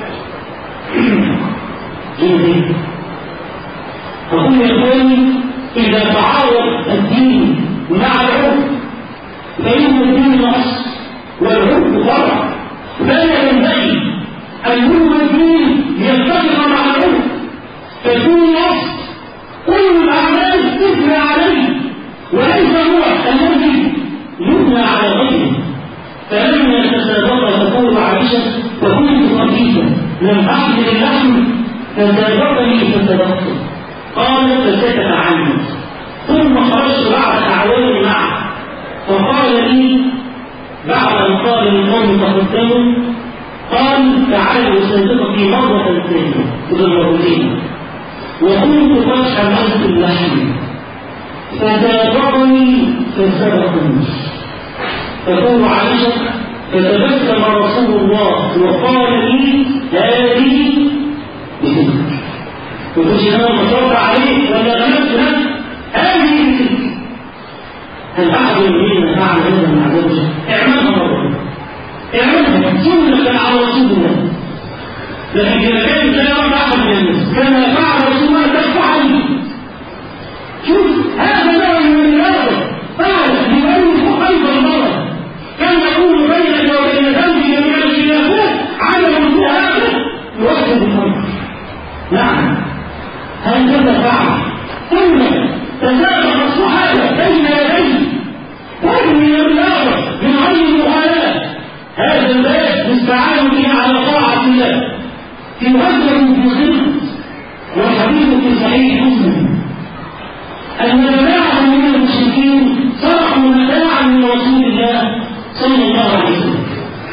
أقول يا إخواني: إذا تعارض الدين مع العرف فإن الدين نص والعرف فرع، فلا ينبغي أن يكون الدين يتفق مع العرف فيكون نص كل الأعمال تبنى عليه وليس هو الذي يبنى على غيره. فلما تسابق تقول عائشة فكنت خفيفا لم أحمل اللحم فسابقني فسبقت، قالت فسكت عني ثم خرجت بعد أعوام معه فقال لي بعد أن قال القوم تقدموا قال تعالوا أسابقك مرة ثانية بالرجلين، وكنت قد حملت اللحم فسابقني فسبقني. تقول عائشة فتبسم رسول الله وقال لي هذه بتلك، وكنت انا مصرف عليه ولا غلبت نفسي هذه بتلك. هل احد يريد ان يفعل هذا مع زوجه؟ اعملها مره، اعملها سنه على رسول الله. لكن اذا كان لا يرى احد من الناس كما فعل رسول الله تفعل. شوف هذا نوع من الرياضه فعل لانه ايضا مره كان يقول بينك وبين ذنبي جميع الخلافات عدم هذا يوحد الامر. نعم هكذا فعل ثم تسابق الصحابه بين يديه ومن الرياضه من غير مغالاه. هذا الباب يستعان به على طاعه الله في غزوه في خدمه. والحديث في صحيح مسلم ان جماعه من المشركين سرقوا متاعا من رسول الله صلى الله عليه وسلم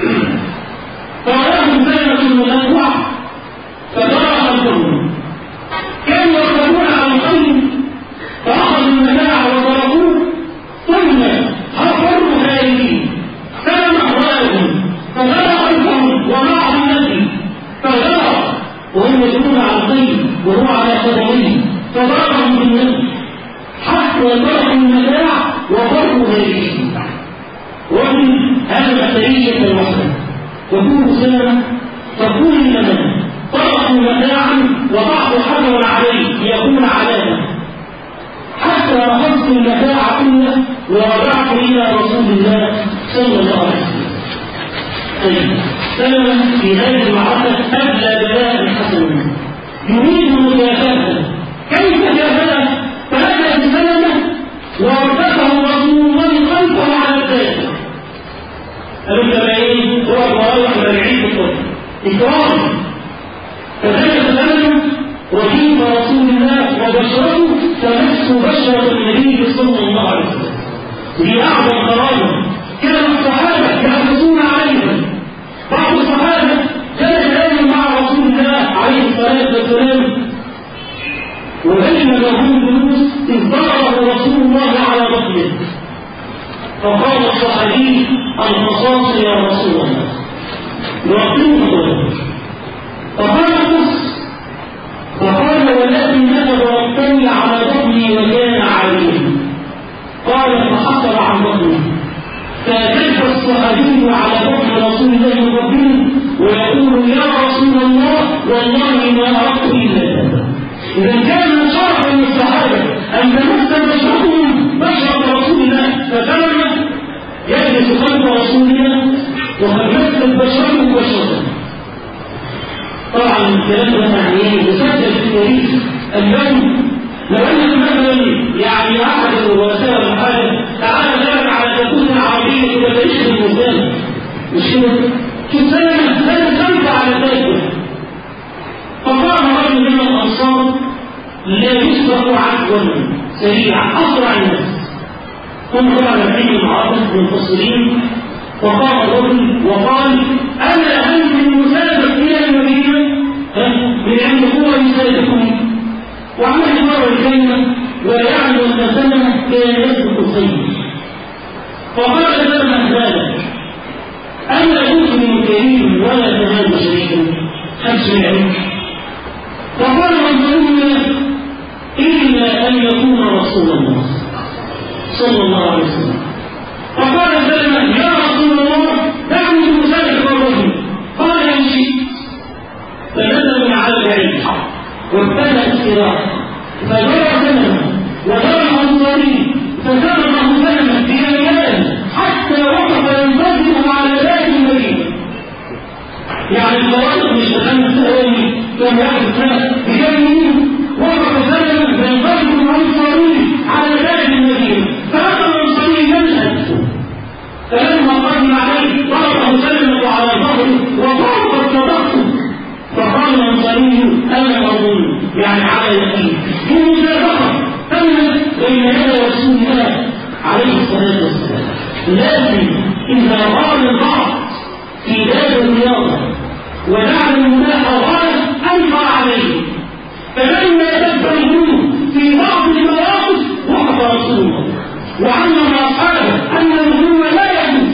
فرأهم كانت المنوع فدار الكل كانوا يركبون على الخيل فأخذوا المتاع وضربوه ثم هربوا خارجين فلم أحوالهم فدار الكل ومعهم النبي فدار وهم يجرون على الخيل وهو على قدميه فضربهم بالنبي حتى تركوا المتاع وضربوا خارجين. ومن هذا الأثرية الوحدة يقول سلمة تقول الأمان طرقوا متاعا وضعوا حجرا عليه ليكون علامة حتى أخذت المتاع كله ورجعت إلى رسول الله صلى الله عليه وسلم. طيب سلمة في هذه المعركة أبلى بلاء حسنا يريد مكافأة. كيف كافأة؟ فأتى بسلمة وارتفع رسول الله خلفه على الذات قالوا التابعين هو الورايح والعيد بالطريق إكرام. فذلك سلم رحيم رسول الله وبشرته تمس بشرة النبي صلى الله عليه وسلم. دي أعظم كرامة. كان الصحابة يحرصون عليها. بعض الصحابة جلس يوما مع رسول الله عليه الصلاة والسلام وبين لهم جلوس إذ ضربه رسول الله على بطنه فقال الصحابي القصاص يا رسول الله يعطيه فقال قص فقال ولكنك ضربتني على بطني وكان عليا. قال فحصل عن بطني فكف الصحابي على بطن رسول الله يقبله ويقول يا رسول الله والله ما أردت إلا هذا. إذا كان شرفا للصحابة أن تمس بشرتهم بشرة رسول الله فكان يجلس خلف رسول الله وقد مست بشرته بشرته. طبعا الكلام ده معنيه يسجل في التاريخ اليوم. لو انك مثلا يعني احد الرؤساء الحالة تعالى ذلك على تكون العربية كده تعيش في الميزان مش كده؟ شوف سنة لا تخلف على ذلك. فقام رجل من الأنصار لا يسبق عدوا سريعا أسرع الناس. هم طبعا العلم المعارض منفصلين. فقام الرجل وقال أنا أنت المسافر إلى المدينة من عند قوة يسافركم وعمل مرة الكلمة ولا يعلم أن سلمة كان يسبق الخير. فقال سلمة ذلك أنا أسلم كريم ولا تزال شريكا خمس العلم. فقال من إلا أن يكون رسول الله صلى الله عليه وسلم. فقال سلمة يا رسول الله دعني مسافر الرجل. قال إن شئت. فنزل من على العلم وابتدأ الصراع فجرى سلمة وجرى عليه الصلاة والسلام. لكن إذا قال البعض في باب الرياضة ودعا المباح غاية أنكر عليه، فلما تدخلون في بعض المواقف وقف رسول الله وعلم أصحابه أن الظلم لا يجوز.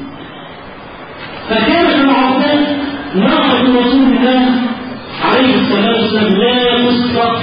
فكانت العباس ناقة رسول الله عليه الصلاة والسلام لا تصدق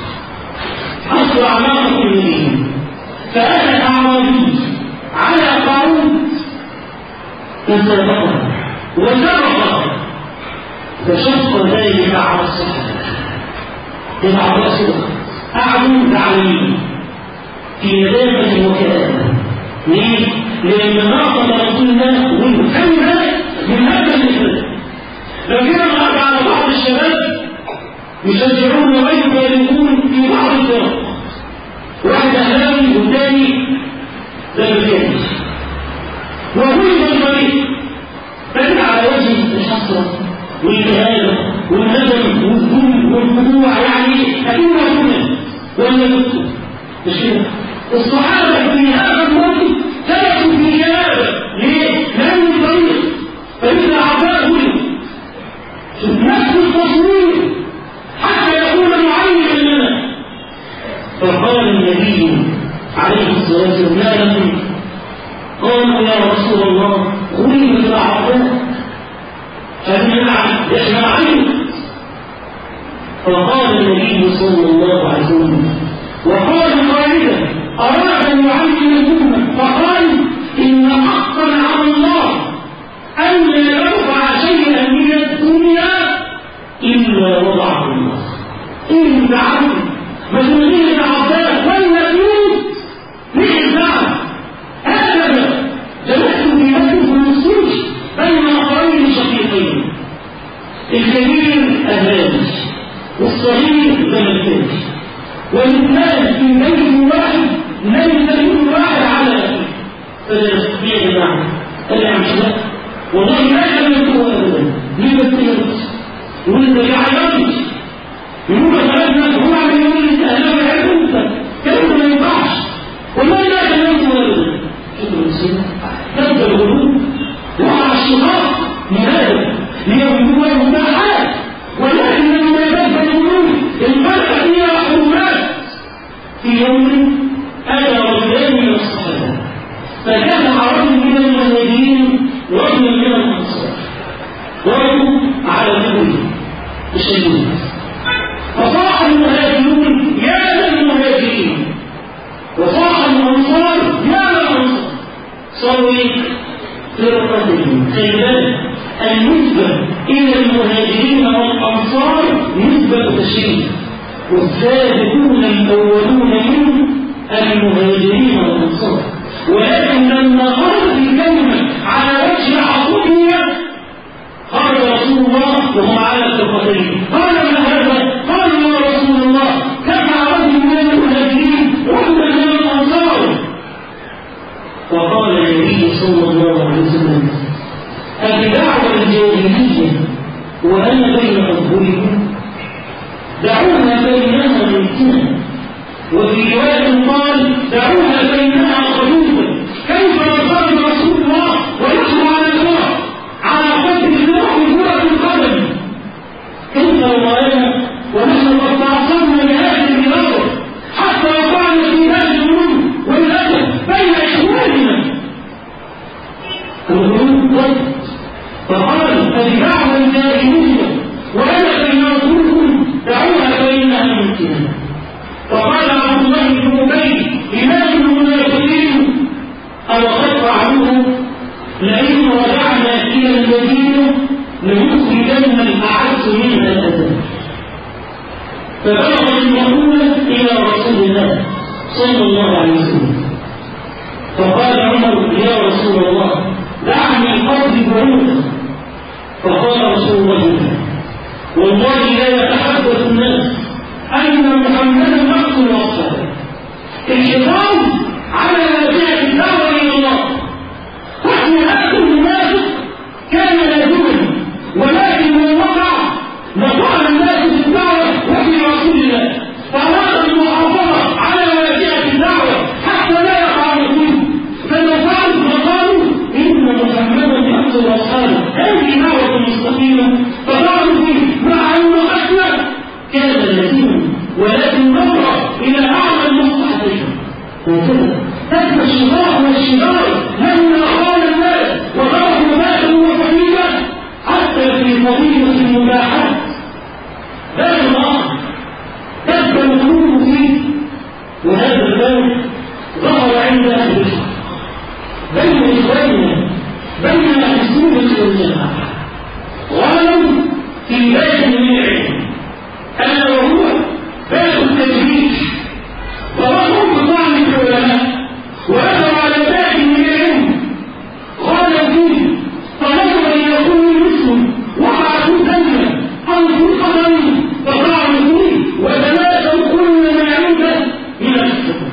أسرع ناقة إليه، فأتى أعرابي على قارون فسبقه وسبقه فشق ذلك على الصحابة. العباس أعلم تعليم في ندامة وكآبة. ليه؟ لأن ناقة رسول الله منحنة من هذا الإسلام. لو كان الأرض على بعض الشباب يشجعون ويبالغون في بعض الفرق، واحد أهلاوي والثاني زملكاوي، وكل الفريق تجد على وجه الحسرة والكآبة والندم والذل والخضوع، يعني أكنها كنا ولا نكتب مش كده. الصحابة في هذا الموقف تركوا في كآبة. ليه؟ لأن الطريق فمثل عباء نفس التصوير حتى يكون معين لنا. فقال النبي عليه الصلاة والسلام ما لكم؟ قالوا يا رسول الله غلبت الأعداء فنحن عين. فقال النبي صلى الله عليه وسلم وقال قائلا أراد أن يعلم الأمة فقال إن حقا على الله أن لا يرفع شيئا من الدنيا إلا وضعه الله. إن فعلت مسؤولية عباس والنبيون لإنسان هكذا جلست في مسجد المنصوص بين أخرين شقيقين، الكبير أهلاني والصغير زملكاوي، والاثنان في بيت واحد ليس بيت واحد على أخيه. فلا يستطيع المعنى قال لي عم شباب والله ما يعلمكم أبدا ليه بس يقول انت في عيارك يقول خلقنا هو عم يقول انت اهلاوي عيب انت كيف ما ينفعش والله لا كلمته ابدا. شكرا للسنة تبدا الغلوب وقع الشقاق لهذا ليكون له متاحات، ولكن لما يبدا الغلوب الفرق فيها حرمات. في يوم اتى رجلان من الصحابه فكان عرض من المهاجرين ورجل من الانصار ورجل على الكل يشيلون. فصاح المهاجرون يا للمهاجرين وصاح الانصار يا للانصار. صاروا ايه؟ فرقتين. خلي بالك النسبه الى المهاجرين والانصار نسبه تشريف، والسابقون الاولون من المهاجرين والانصار. ولكن لما خرج الكلمه على وجه عصبيه قال رسول الله وهم على الفرقتين قال ما هذا؟ قال يا رسول الله كفى رجل من المهاجرين ورجل من الانصار. فقال النبي صلى الله عليه وسلم أبدعوى الجاهلية وأنا بين أظهركم؟ دعوها بينها ممكنا، وفي رواية قال دعوها بينها خلوفا. كيف يقال رسول الله ويحكم على الله على قدر الله كرة القدم؟ كيف رأينا ونحن قد تعصبنا لهذه الرياضة حتى وقعنا في هذه الظلم والأسف بين إخواننا. الظلم قد فقال فدعوها الجاهلية وأنا بين أظهركم دعوها بينها ممكنا. فقال عبد الله بن أبي إمام المنافقين أو قد فعلوها لئن رجعنا إلى المدينة ليخرجن الأعز منها الأذى. فبلغ المقولة إلى رسول الله صلى الله عليه وسلم فقال عمر يا رسول الله دعني أضرب عنقا. فقال رسول الله والله لا يتحدث الناس أن محمدا يقتل أصحابه. الحفاظ على نبيع الدعوة إلى الله وحي هذا المنافق كان لازما، ولكن من وقع نقال الناس في الدعوة وفي رسول الله، فأراد المحافظة على نبيع الدعوة حتى لا يقع الظلم تبقى الشراء والشراء لما قال الناس وضربوا ماء وصليبا حتى في فضيلة المباحات لا الله تبقى القلوب فيه. وهذا الباب ظهر عند أهل الحق بين إخواننا بين أهل السنة غالوا في باب من العلم ألا وهو باب التدريج ووقعوا بطعن العلماء وأثروا على باب من العلم غالوا فيه فنظر إلى كل مسلم وقع ذنبا أو فرقة فطعن فيه وتناسوا كل ما عنده من السنة.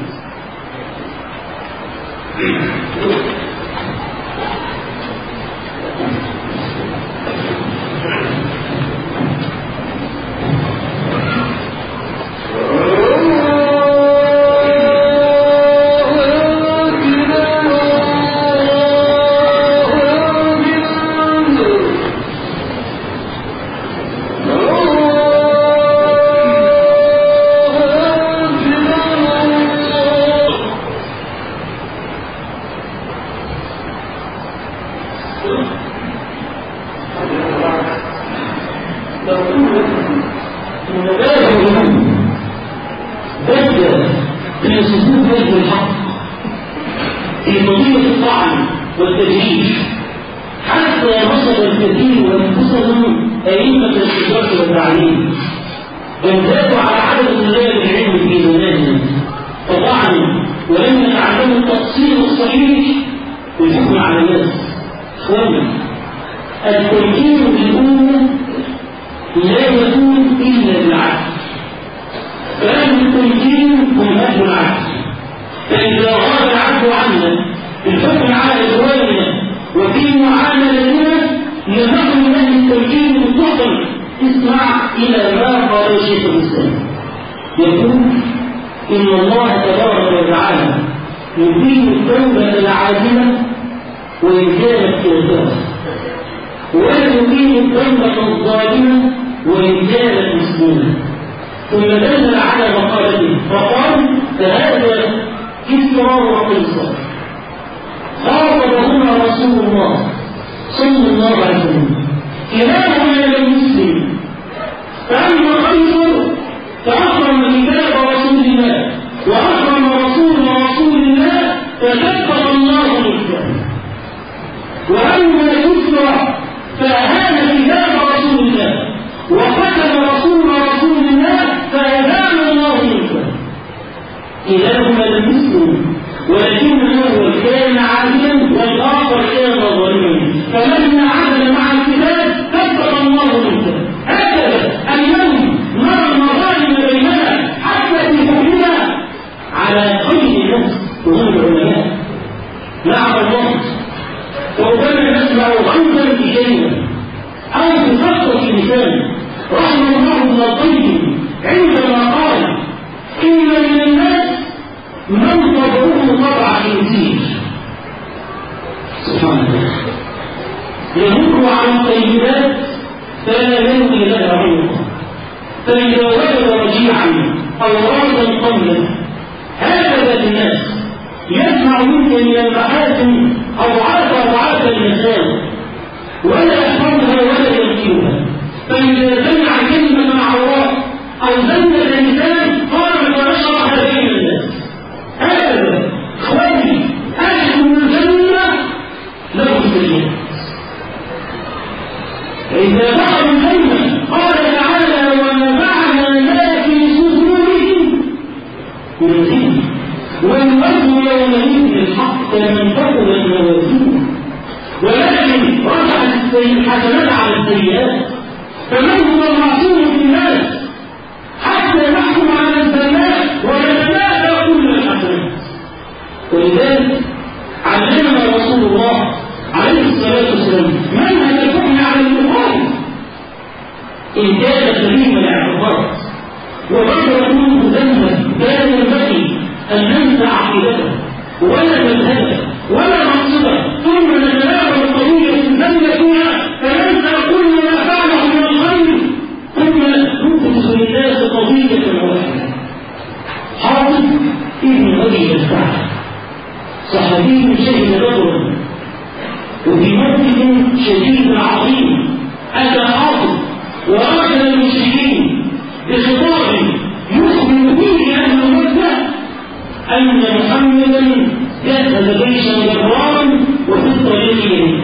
صحابي شهد بدرا وفي مسجد شديد عظيم أتى حاطب وأرسل المشركين بخطاب يخبر به أهل مكة أن محمدا جهز جيشا جبارا وفي الطريق إليه.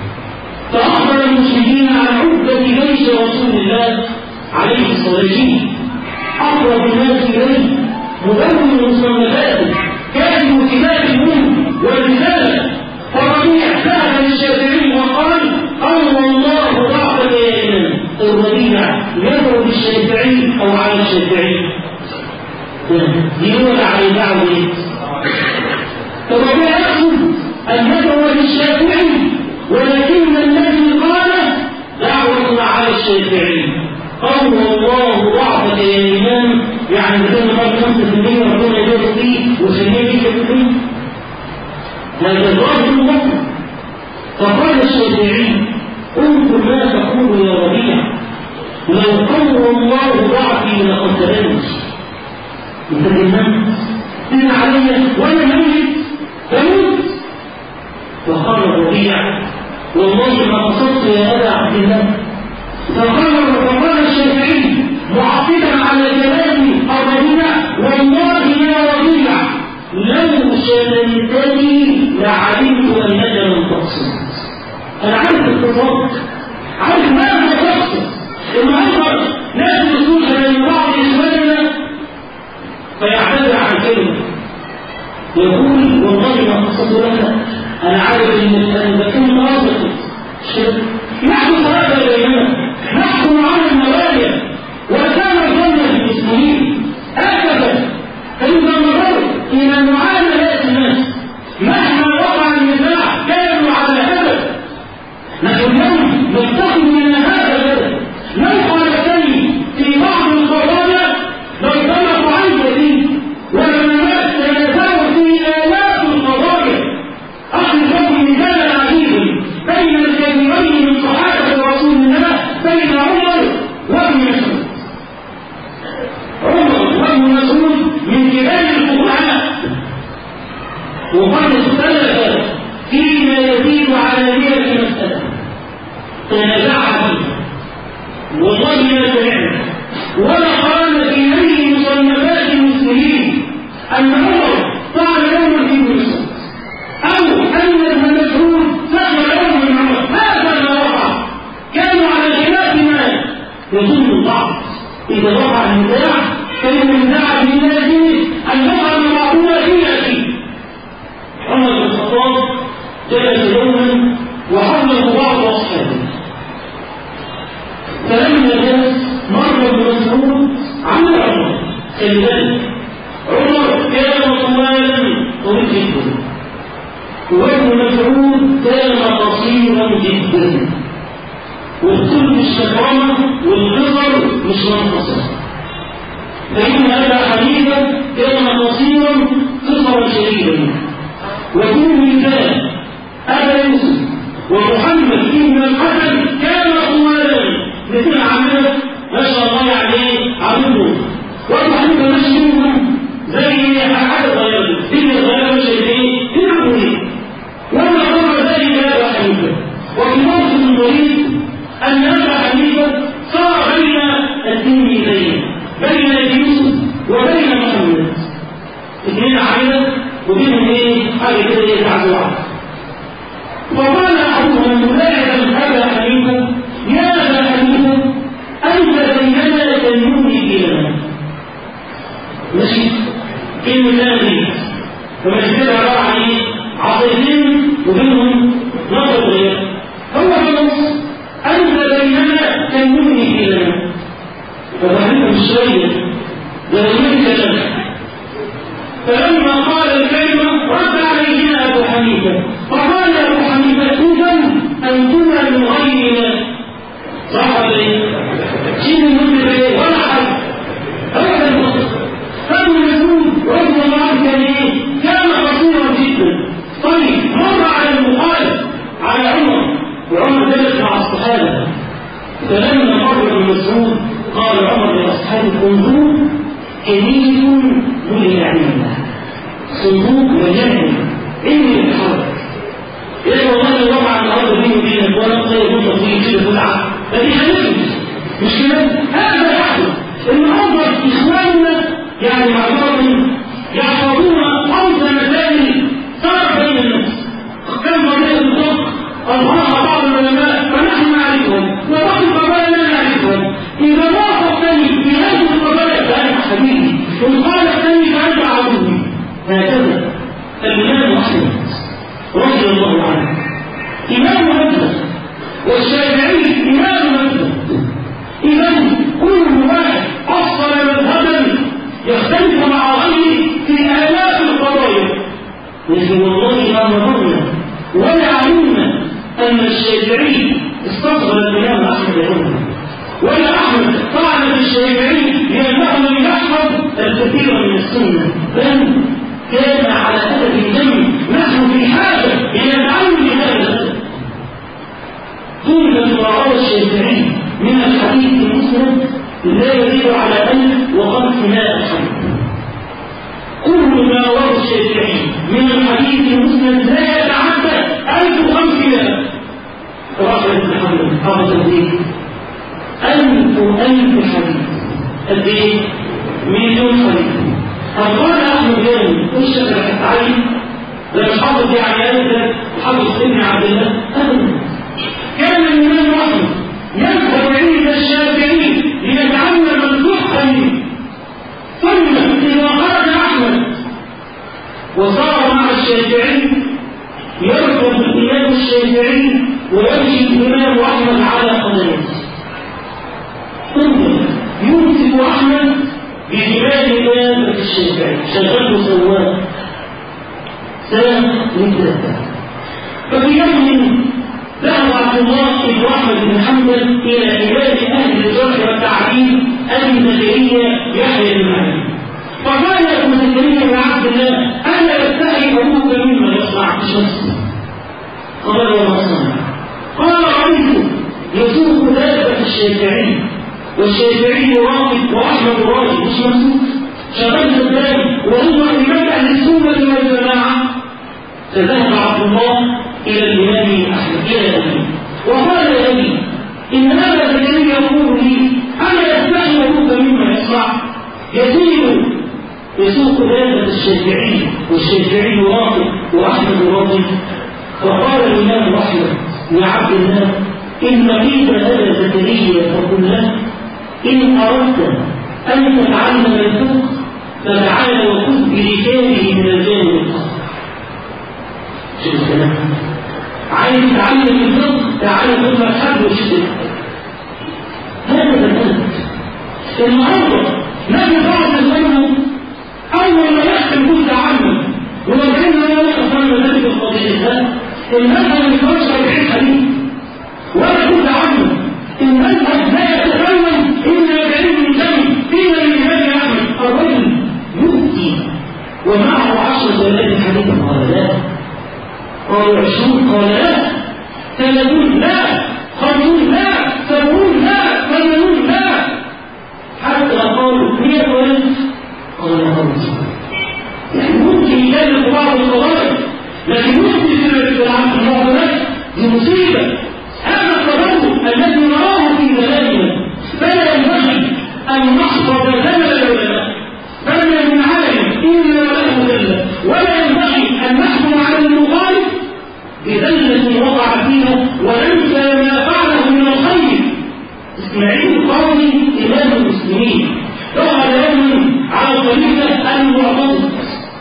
فأخبر المشركين عن عدة جيش رسول الله عليه الصلاة والسلام. أقرب الناس إليه مدون مصنفاته كاتب كتاب الأم والرسالة. فربيع ذهب للشافعي وقال: أمر الله ضعف الإيمان. الربيع يدعو للشافعي أو على الشافعي يقول على دعوة. الربيع يقصد أن يدعو للشافعي ولكن الذي قال دعوة على الشافعي. أمر الله ضعف الإيمان يعني كان قال خمسة في المية ربنا يدعو فيه وخليه يكفيه. هذا الرجل المطلق. فقال الشافعي: انظر ما تقول يا ربيع، لو قوى الله ضعفي لقتلني. انت جننت تين علي وانا ميت فموت. فقال الربيع: والله ما قصدت يا ابا عبد الله. فقال فقال الشافعي معطلا على كلام الربيع: والله يا ربيع لو شتمتني لعلمت انك لم تقصد. انا عارف الخطاب، عارف ماذا تقصد. النهارده ناس يقول بين بعض اخواننا فيعتذر عن كلمه يقول: والله ما قصدت لك، انا عارف ان انا بكون قاصد. نحن ثلاثه بيننا نحكم على المبادئ وكان ظن المسلمين هكذا. فاذا نظرت الى معاملات الناس مهما وقع النزاع كانوا على هدف. نحن اليوم نتخذ من هذا الهدف. لو قالتني في بعض القضايا بيضلق عن جديد ولما تنازعوا في آلاف القضايا. أخذ لكم مثالا عجيبا بين الكبيرين من صحابة رسول الله بين عمر وابن مسعود. عمر وابن مسعود من كبار الفقهاء وقد اختلف فيما يزيد على مئة مسألة تنازع فيها والله لا سمعنا ولا قال في أي مصنفات المسلمين أن عمر فعل يوما في مسعود أو أن ابن مسعود فعل يوما من عمر. هذا ما وقع. كانوا على خلاف ما يظن البعض. إذا وقع النزاع فإن النزاع بالله أن يقع المعقول فيها فيه. عمر بن الخطاب جلس يوما وحوله بعض أصحابه فلما جلس مر ابن مسعود على عمر. خلي بالك عمر كان طوالا طويل جدا وابن مسعود كان قصيرا جدا والطول مش شكرمه والقصر مش منقصر. فإن أبا حنيفة كان قصيرا قصرا شديدا وكل مثال أبا يوسف ومحمد بن الحسن كان طوالا مثل عمله ما شاء الله عليه عمله. وابو حنيفه مش منهم زي حاجه غيره دين الغيره مش ايه يلعبوا ايه. وما قرر ذلك ابا حنيفه وفي موقف مريض ان ابا حنيفه صار بين التلميذين بين يوسف وبين محمد اثنين عائله وبينهم ايه حاجه كده يتعبوا. فقال احدهم ملاعبا ابا حنيفه: يا ابا حنيفه انت بيننا تنموني فينا. ماشي كلمه ثانيه فمش كده عباره عن ايه؟ عصيتين وبينهم نظر غير. هو خلاص انت بيننا تنموني فينا. فبحنيفه مش شويه ده يومين كلام. فلما قال الكلمه رد عليهما ابو حنيفه فقال ابو حنيفه: اذا انتما من غيرنا. صح ولا ايه؟ شيل المد بايه؟ ولا حاجه. هذا المصر فابن مسعود رضي الله عنه كان ايه؟ كان قصيرا جدا. طيب مر على المخالف على عمر وعمر جلس مع الصحابه. فلما مر ابن مسعود قال عمر لاصحابه: انظروا كنيس ملئ علم. صندوق مجاني أحمد رضي الله عنه إمام مسلم، والشافعي إمام مسلم. إذا كل واحد أصل مذهبا يختلف مع غيره في آلاف القضايا، لكن والله ما نظرنا ولا علمنا أن الشافعي استقبل الإمام أحمد يوما، ولا أحمد طعن في الشافعي لأنه لم يحفظ الكثير من السنة، بل كان على أدب الدم. نحن في حاجة إلى تعلم هذا الأدب. طول ما رواه الشافعي من الحديث المسند لا يزيد على ألف وخمسمائة حديث. كل ما رواه الشافعي من الحديث المسند لا يتعدى ألف وخمسمائة. رحمة ابن حجر حافظ الدين ألف ألف حديث. قد إيه؟ مليون حديث. فقال أحمد جاني الشيخ الحسعي ده مش حافظ يعني أنت حافظ ابن عبد الله أبدا. كان الإمام أحمد يذهب عند الشافعي ليتعلم الفقه منه، ثم إذا خرج أحمد وصار مع الشافعي يركب الإمام الشافعي ويمشي الإمام أحمد على قدميه، ثم يمسك أحمد بجبال الإمام الشافعي شغله سواق ساعة لثلاثة. ففي يوم ذهب عبد الله بن احمد بن حنبل الى امام اهل الجرح والتعديل ابي زكريا يحيى بن معين، فقال ابو زكريا بن عبد الله الا يستحي ابوك مما يصنع بشمسه؟ قال وما صنع؟ قال رايت يسوق دابه الشافعي والشافعي راقد واحمد راقد مش مسوق، شغلت الباب وهو امام اهل السنه والجماعه. فذهب عبد الله إلى الإمام أحمد إلى الأمين وقال يا أبي إن هذا الذي يقول لي أنا يستحي أبوك مما يصنع؟ يسير يسوق دابة الشافعي والشافعي راقب وأحمد راقب. فقال الإمام أحمد يا عبد الله إن قيل هذا زكريا فقل له إن أردت أن تتعلم الفقه فتعال وخذ بركابه من الجانب الآخر. شوف الكلام، عايز تتعلم الفقه تعالى خذ مذهب وشد. هذا الأدب. النهارده نبي بعض الزمن أول ما يحكم كل تعلم وكان لا يقصر ذلك القضية المذهب الفرشة الحديث ولا كل تعلم. المذهب لا يتكلم إلا بعلم الدم فيما للإمام أحمد الرجل يؤتي ومعه عشرة آلاف حديث. قال لا، قالوا عشرون، قال لا، ثلاثون لا، خمسون لا، سبعون لا، ثمانون لا، حتى قالوا مئة وألف. قال خمسون. يعني ممكن يجلب بعض القضايا لكن ممكن في العالم المعضلات دي مصيبة. هذا التغرب الذي نراه في زماننا فلا ينبغي أن نحفظ زمن العلماء بل من عالم إلا له ذلة، ولا ينبغي أن نحكم على المخالف بذلة وقع فيها وننسى ما فعله من الخير. اسماعيل قاضي إمام المسلمين دخل يوما على الخليفة المعتضد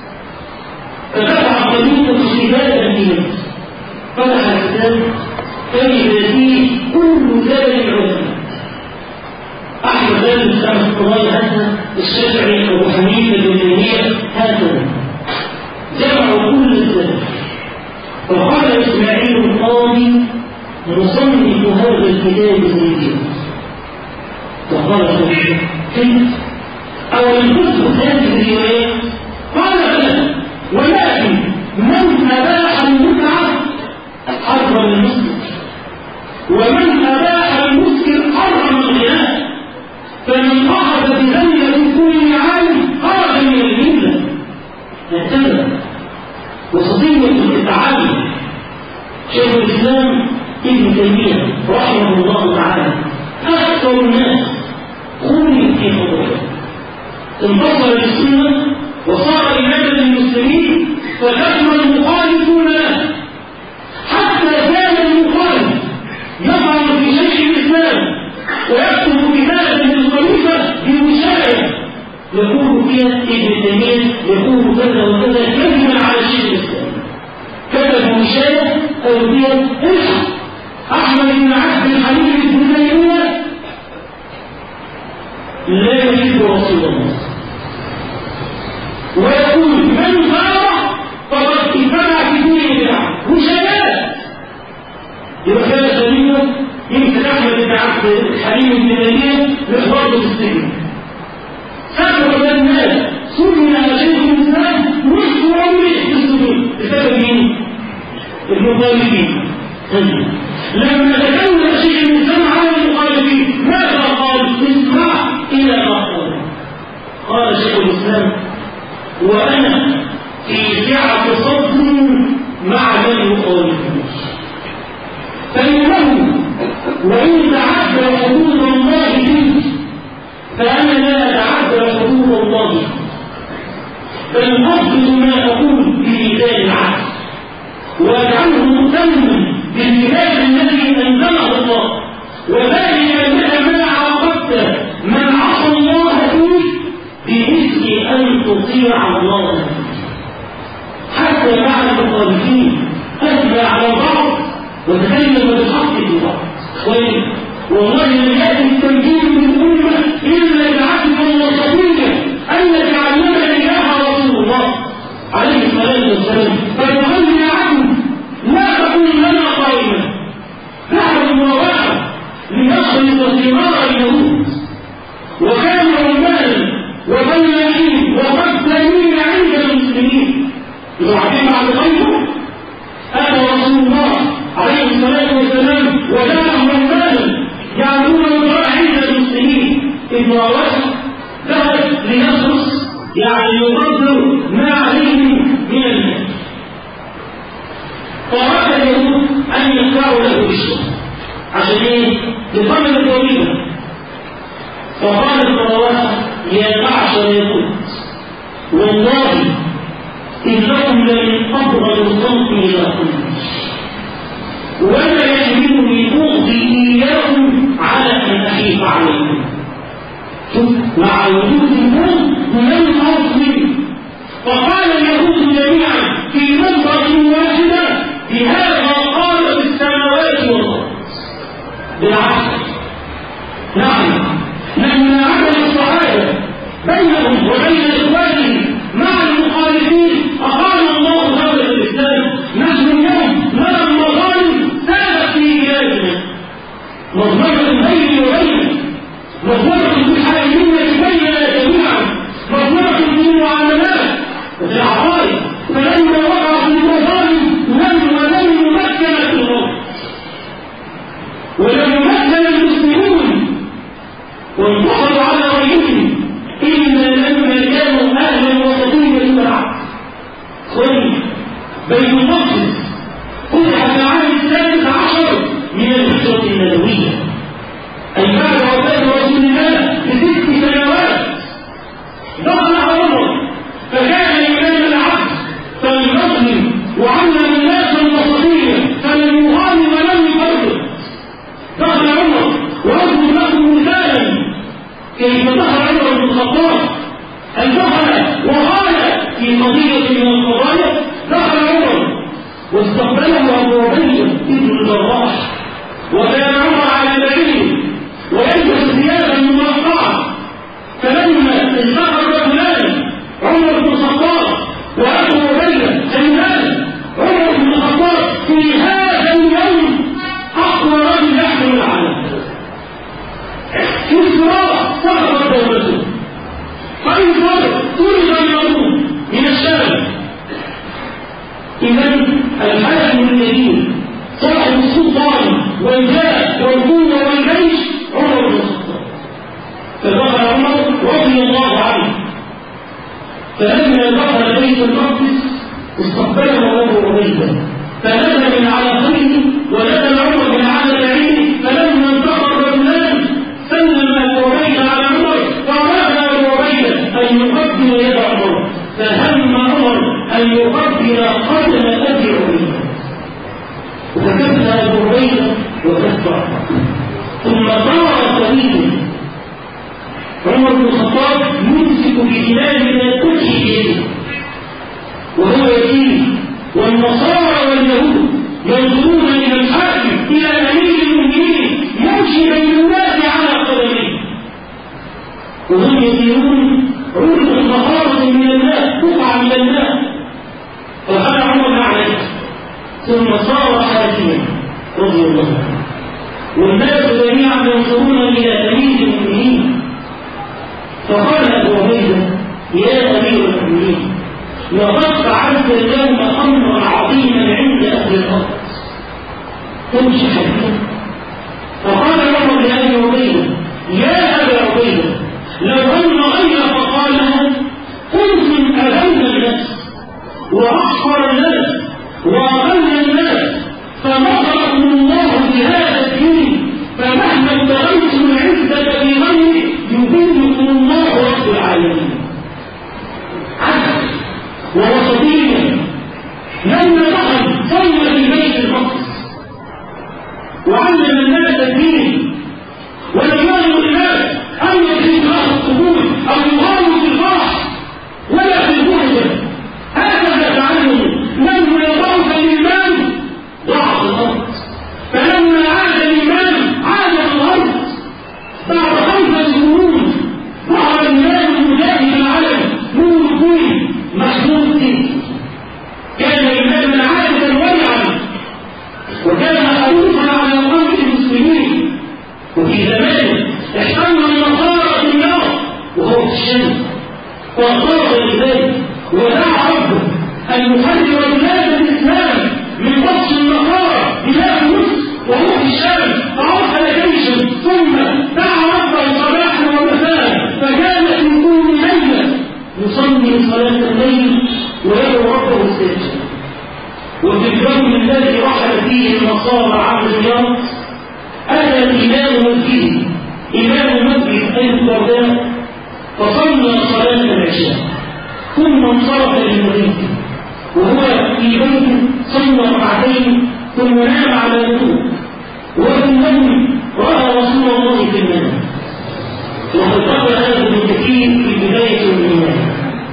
ففتح الخليفة كتابا في نفسه، فتح الكتاب فإذا فيه كل كتاب العلماء أحمد بن خمس قضايا هذا، الشافعي أبو حنيفة بن تيمية هكذا جمعوا كل الكتاب. فقال إسماعيل القاضي مصنف هذا الكتاب زيدين، فقال كيف؟ أولم تثبت هذه الروايات؟ قال لا، ولكن من أباح المتعة حرم المسكر، ومن أباح المسكر حرم الغناء، فمن أخذ بذنب كل عام خرج من الملة. هكذا وصية التعالي. شيخ الإسلام ابن تيمية رحمه الله تعالى أكثر الناس خلق في قضايا، انتصر للسنة وصار إماما للمسلمين فكثر المخالفون له، حتى كان المخالف يطعن في شيخ الإسلام ويكتب كتابا للخليفة بمشاية يقول فيها ابن تيمية يقول كذا وكذا كذبا على شيخ الإسلام. توفيق الحق أحمد بن عبد الحليم بن تيمية لا يحب رسول الله ويقول من غار فقد اتبع في دين بدعة وشباب يبقى كان سبيله يمكن أحمد بن عبد الحليم بن تيمية لإخراجه في السجن سبب الناس سجن على شيخ الإسلام نصف عمره في السجون بسبب مين؟ المخالفين. لما تكلم شيخ الإسلام على المخالفين ماذا قال؟ اسمع إلى ما قال. قال شيخ الإسلام وأنا في سعة صدر مع من يخالفني فإنه وإن تعدى حدود الله فيه فأنا لا أتعدى حدود الله بل أفضل ما أقول بميزان العدل وأجعله مهتما بالميزان الذي أنزله الله وذلك أنك ما عاقبت من عصى الله فيه بمثل أن تطيع الله حتى مع المخالفين أثنى على بعض وتكلم بالحق في بعض والله لم يأتي التنجيل من الأمة إلا العدل والوسطية التي علمنا إياها رسول الله عليه الصلاة والسلام فتغني عنه لا تكون لنا قائمة نحن المواقع لنخلط ثمار اليهود وكانوا عمالا وفلاحين وقدامين عند المسلمين يعلم عن غيره أتى رسول الله عليه الصلاة والسلام وجاءهم عمالا يعلمون الوضع عند المسلمين ابن عواشة ذهب ليخلص يعني يقدر ما عليه من الناس فأراد اليهود أن يدفعوا له بالشرع عشان ايه؟ للقمة الطويلة فقال ابن عواشة يا معشر يهود والله إنكم لمن أبغض الخلق إلى قلبي ولا يحملني بغضي إياكم على أن أخيف عليكم مع وجود البغض من أصل فقال اليهود جميعا في نظرة واحدة بهذا قالت السماوات والأرض بالعكس نعم لما عمل الصحابة بينهم وبين إخوانهم مع المخالفين أقام الله دولة الإسلام نحن اليوم نرى المظالم سالت في بلادنا مظلمة بيني وبينك مظلمة في الحاكمين بيننا جميعا مظلمة في المعاملات وفي العقائد فلما وقع في المظالم لم ولم يمكن في الأرض ولم يمكن المسلمون وانتصروا على غيرهم إلا لما كانوا أهلا وسطيا للعبد خير بيت المقدس فتح في العام الثالث عشر من الهجرة النبوية أي بعد وفاة رسول الله بست سنوات دخل عمر فكان إمام العبد فليظلم وعلم الناس الوسطية فلم يغالي ولم يفرق دخل عمر وأذكر لكم مثالا كيف دخل عمر بن الخطاب أن دخل وقال في قضية من القضايا دخل عمر واستقبله أبو عبيدة ابن الجراح وكان عمر على بعير ويلبس ثيابا مرقعة فلما التقى الرجلان عمر بن الخطاب وأبو عبيدة سلمان عمر بن الخطاب في هذا اليوم أقوى رجل يحمل العالم في الصراع سقطت دولته فانظر طرد اليهود من الشام إذا الحاكم الكبير صاحب السلطان والجاه والقوة والجيش عمر بن الخطاب فدخل عمر رضي الله عنه فلما دخل بيت المقدس استقبله أبو عبيدة فنزل من على خيله ونزل عمر من على بعيره فلما انتقى الرجلان سلم أبو عبيدة على عمر فأراد أبو عبيدة أن يقبل يد عمر فهم عمر أن يقبل قبل أبي عبيدة فكبت أبو عبيدة وكبت ثم طار قليلا عمر بن الخطاب يمسك بجلال من الكل بيده وهو يتيم والنصارى واليهود ينظرون إلى الحاكم إلى أمير المؤمنين يمشي بين الناس على قدميه، وهم يدينون عروض مخاض من الناس بقعة من الناس. فقال عمر بن عليه ثم صار حاكما رضي الله عنه، والناس جميعا ينظرون إلى أمير المؤمنين. فقال أبو عبيدة يا أمير المؤمنين لقد فعلت اليوم أمرا عظيما عند أهل الأرض تمشي حديثا. فقال عمر لأبي عبيدة يا أبا عبيدة لو أن غيرك قالها كنتم أذل الناس وأحقر الناس وأقل الناس، فنصركم الله بهذا الدين، فمهما ابتغيتم العزة في غيره يذلكم الله رب العالمين. عدل ووسطية. لما دخل صلى في بيت المقدس وعلم الناس الدين، ولم يروا الناس أن يجري له القبول أو يغالوا في الفرح ولا في البهجة. هكذا تعلم لما يضعف الإيمان ضعف الأرض، فلما عاد الإيمان عاد الأرض. بعد خمسة قرون ظهر الإيمان المجاهد العلم نور الدين محمود الدين، كان إيمانا عادة ورعا وكان حريصا على أمر المسلمين. وفي زمانه احتمل النصارى في النار وهو في الشمس، فاختار لذلك ودعا ربه أن يحرر بلاد الإسلام من بطش النصارى بلاد مصر وهو في الشام، فأرسل جيشا ثم دعا ربه صباحا ومساء، فكانت من كل ليلة يصلي صلاة الليل ويدعو ربه السجدة. وفي اليوم الذي رحل فيه النصارى عن الرياض أتى الإمام المسجد إمام المسجد أي البغداد فصلى صلاة العشاء ثم انصرف للمدينة، وهو في بيته صلى ركعتين ثم نام على الوضوء، وفي النوم رأى رسول الله في المنام. وقد ذكر هذا ابن كثير في بداية الإيمان.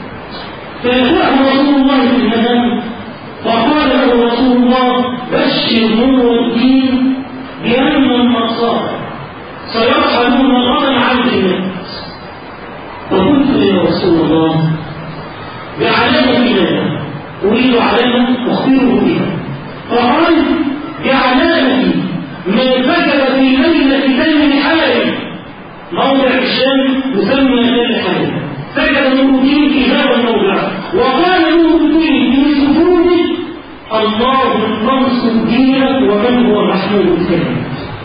فيقرأه رسول الله في المنام فقال له رسول الله بشر نور الدين بأن النصارى سيرحلون غدا عن الناس. فقلت يا رسول الله بعلامة ماذا؟ أريد علامة أخبره بها. فقال بعلامة ما فجر في ليلة تل حالي، موضع الشام يسمى تل حالي، فجر نور الدين في هذا الموضع، وقال نور الدين في سجوده اللهم انصر دينك ومن هو محمود الكلام.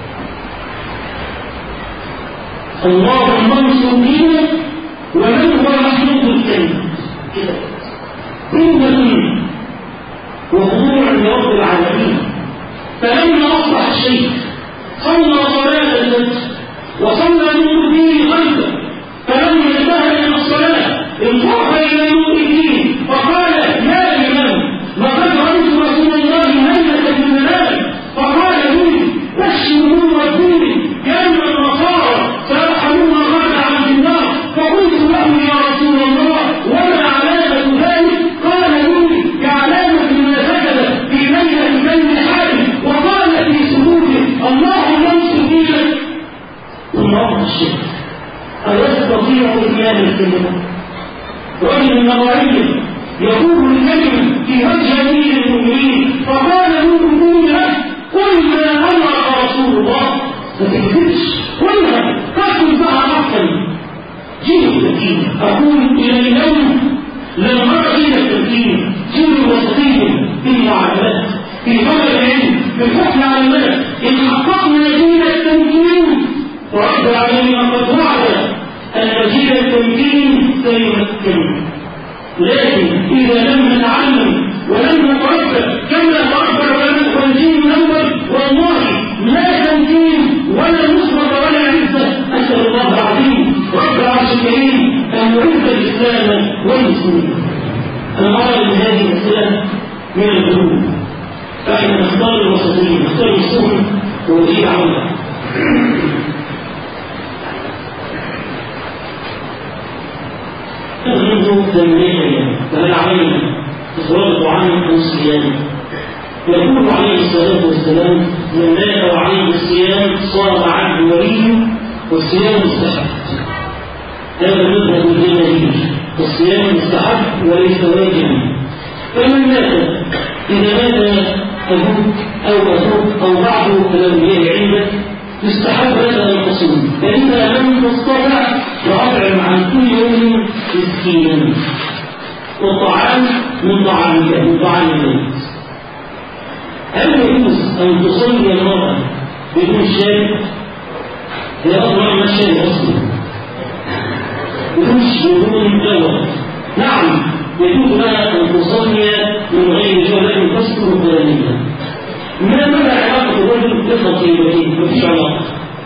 اللهم انصر دينك ومن هو محمود الكلام. كده قمة وخضوع لرب العالمين. فلما أصبح الشيخ صلى صلاة الفجر وصلى نور الدين خلفه، فلما انتهى من الصلاة انصرف إلى نور الدين فقال يا إمام لقد رأيت رسول الله ليلة في المنام فقال لي بشر نور الدين كأن النصارى سيرحلون غدا عن النار. فقلت له يا رسول الله وما علامة ذلك؟ قال لي كعلامة ما سجد في ليلة بين حالي وقال في سجوده اللهم انصر دينك. الله الشيخ أيستطيع إتيان الكلمة؟ رجل النظرية يقول الكلمة في وجه أمير المؤمنين فقال نور الدين قل ما أمر رسول الله، ما تكذبش قلها تأكل بها أحسن. جيل التمكين أقول إلى اليوم لم أرى جيل التمكين جيل وسطي في المعاملات في طلب العلم في الحكم على الناس. إن حققنا جيل التمكين فرب العالمين قد وعد أن جيل التمكين سيمكن، لكن إذا لم نتعلم ولم نتربى كما تربى العلماء والجيل الأول والله لا تمكين ولا نصرة ولا عزة. أسأل الله العظيم رب العرش الكريم أن يعز الإسلام والمسلمين. أنا أرى من هذه المسألة من الذنوب، فإحنا نختار الوسطيين نختار السنة ووجيه عونها. منذ ثمانية أيام فهل علينا إخراج طعام أو صيام؟ يقول عليه الصلاة والسلام: من مات وعليه الصيام صار عنه ولي والصيام مستحب. هذا مذهب الجماهير، الصيام مستحب وليس واجبا. فمن مات إذا مات أبوك أو أخوك أو بعض الأولياء عندك يستحب هذا أن تصوم، فإذا لم تستطع فأطعم عن كل يوم مسكينا، والطعام من طعامك من طعام الميت. هل يجوز أن تصلي المرأة بدون شاي؟ هي أطلع من الشاي أصلا بدون جوة. نعم يجوز لها أن تصلي من غير جوة لكن تسكر الثانية. ما مدى علاقة الرجل بالخطيبتين؟ مفيش علاقة.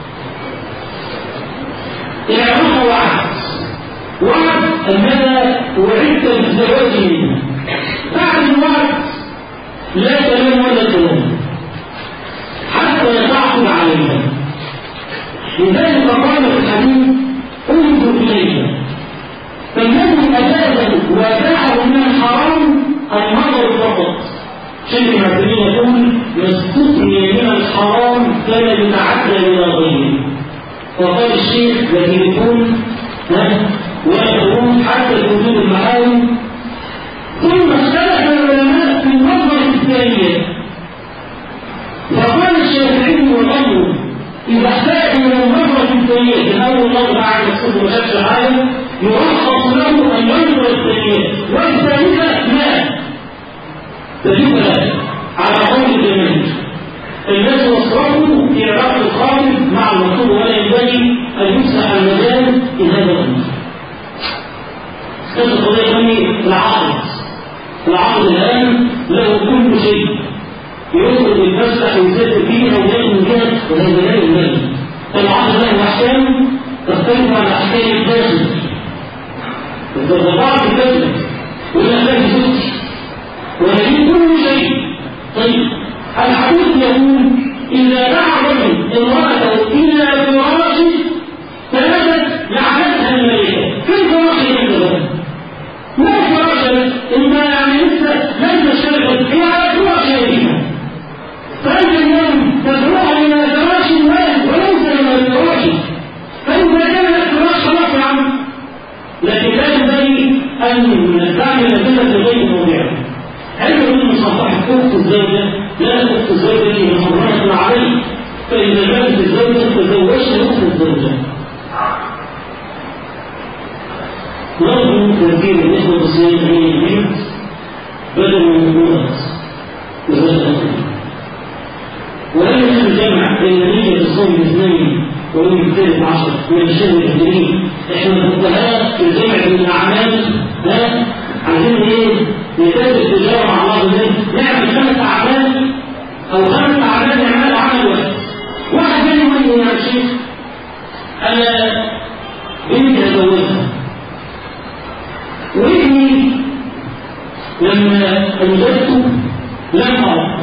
العلاقة وعد وعد أننا وعدت بالزواج منها. بعد الوعد لا كلام ولا كلام حتى تعقد عليها. لذلك قال في الحديث: انظر إليها، فالذي أجازه وأباحه من الحرام النظر فقط. شيخ العثيمين يقول: ما استثني من الحرام كان يتعدى إلى غيره. وقال الشيخ: الذي يكون ويقولون حتى وجود المحارم. ثم اختلف العلماء في النظرة الثانية، فقال الشافعي والأمر: إذا احتاج إلى النظرة الثانية في أول نظرة بعد الصدر وشكل العالم يرخص له أن ينظر الثانية، والثالثة لا تجب له على قول الجماهير. الناس وصفوا في علاقة الخاطب مع المطلوب، ولا ينبغي أن يفتح المجال في هذا الأمر. كانت القضية ثانية العقد. العقد الآن له كل شيء، يخرج يتفسح ويسافر فيها ويأكل من جهة، وهذا لا ينبغي. العقد له أحكام تختلف عن أحكام الداخل. فالضباط الداخل والأخلاق زوجي وهذه كل شيء. طيب الحديث يقول: إذا دعا الرجل امرأته إلى فراشه فنزلت لعنتها الملائكة. كيف فراش أنت بقى؟ ما فراش أنت يعني لسه لم تشتغل، هي على فراش يديها. فأنت اليوم تدعوها إلى فراش المال وليس إلى الفراش، فإذا كان الفراش خلاص يا عم. لكن لا ينبغي أن تعمل أدلة غير موضعها. هل يقول مصافحة أخت الزوجة؟ لا، أخت الزوجة محرمة عليه، فإذا كانت الزوجة تزوجها أخت الزوجة. نرجو تذكير الإخوة الصالحين البيت بدل من الموضوعات وهذا ولا يجوز الجمع بين نية الصوم الاثنين ويوم الثالث عشر من الشهر الهجري. احنا فقهاء في الجمع بين الأعمال ها عايزين ايه؟ نتابع التجارة مع الله بالله، نعمل خمس أعمال أو خمس أعمال نعمل عمل واحد. واحد منهم يقول يا شيخ أنا بنتي أزوجها، وابني لما أنجبته لم أرى،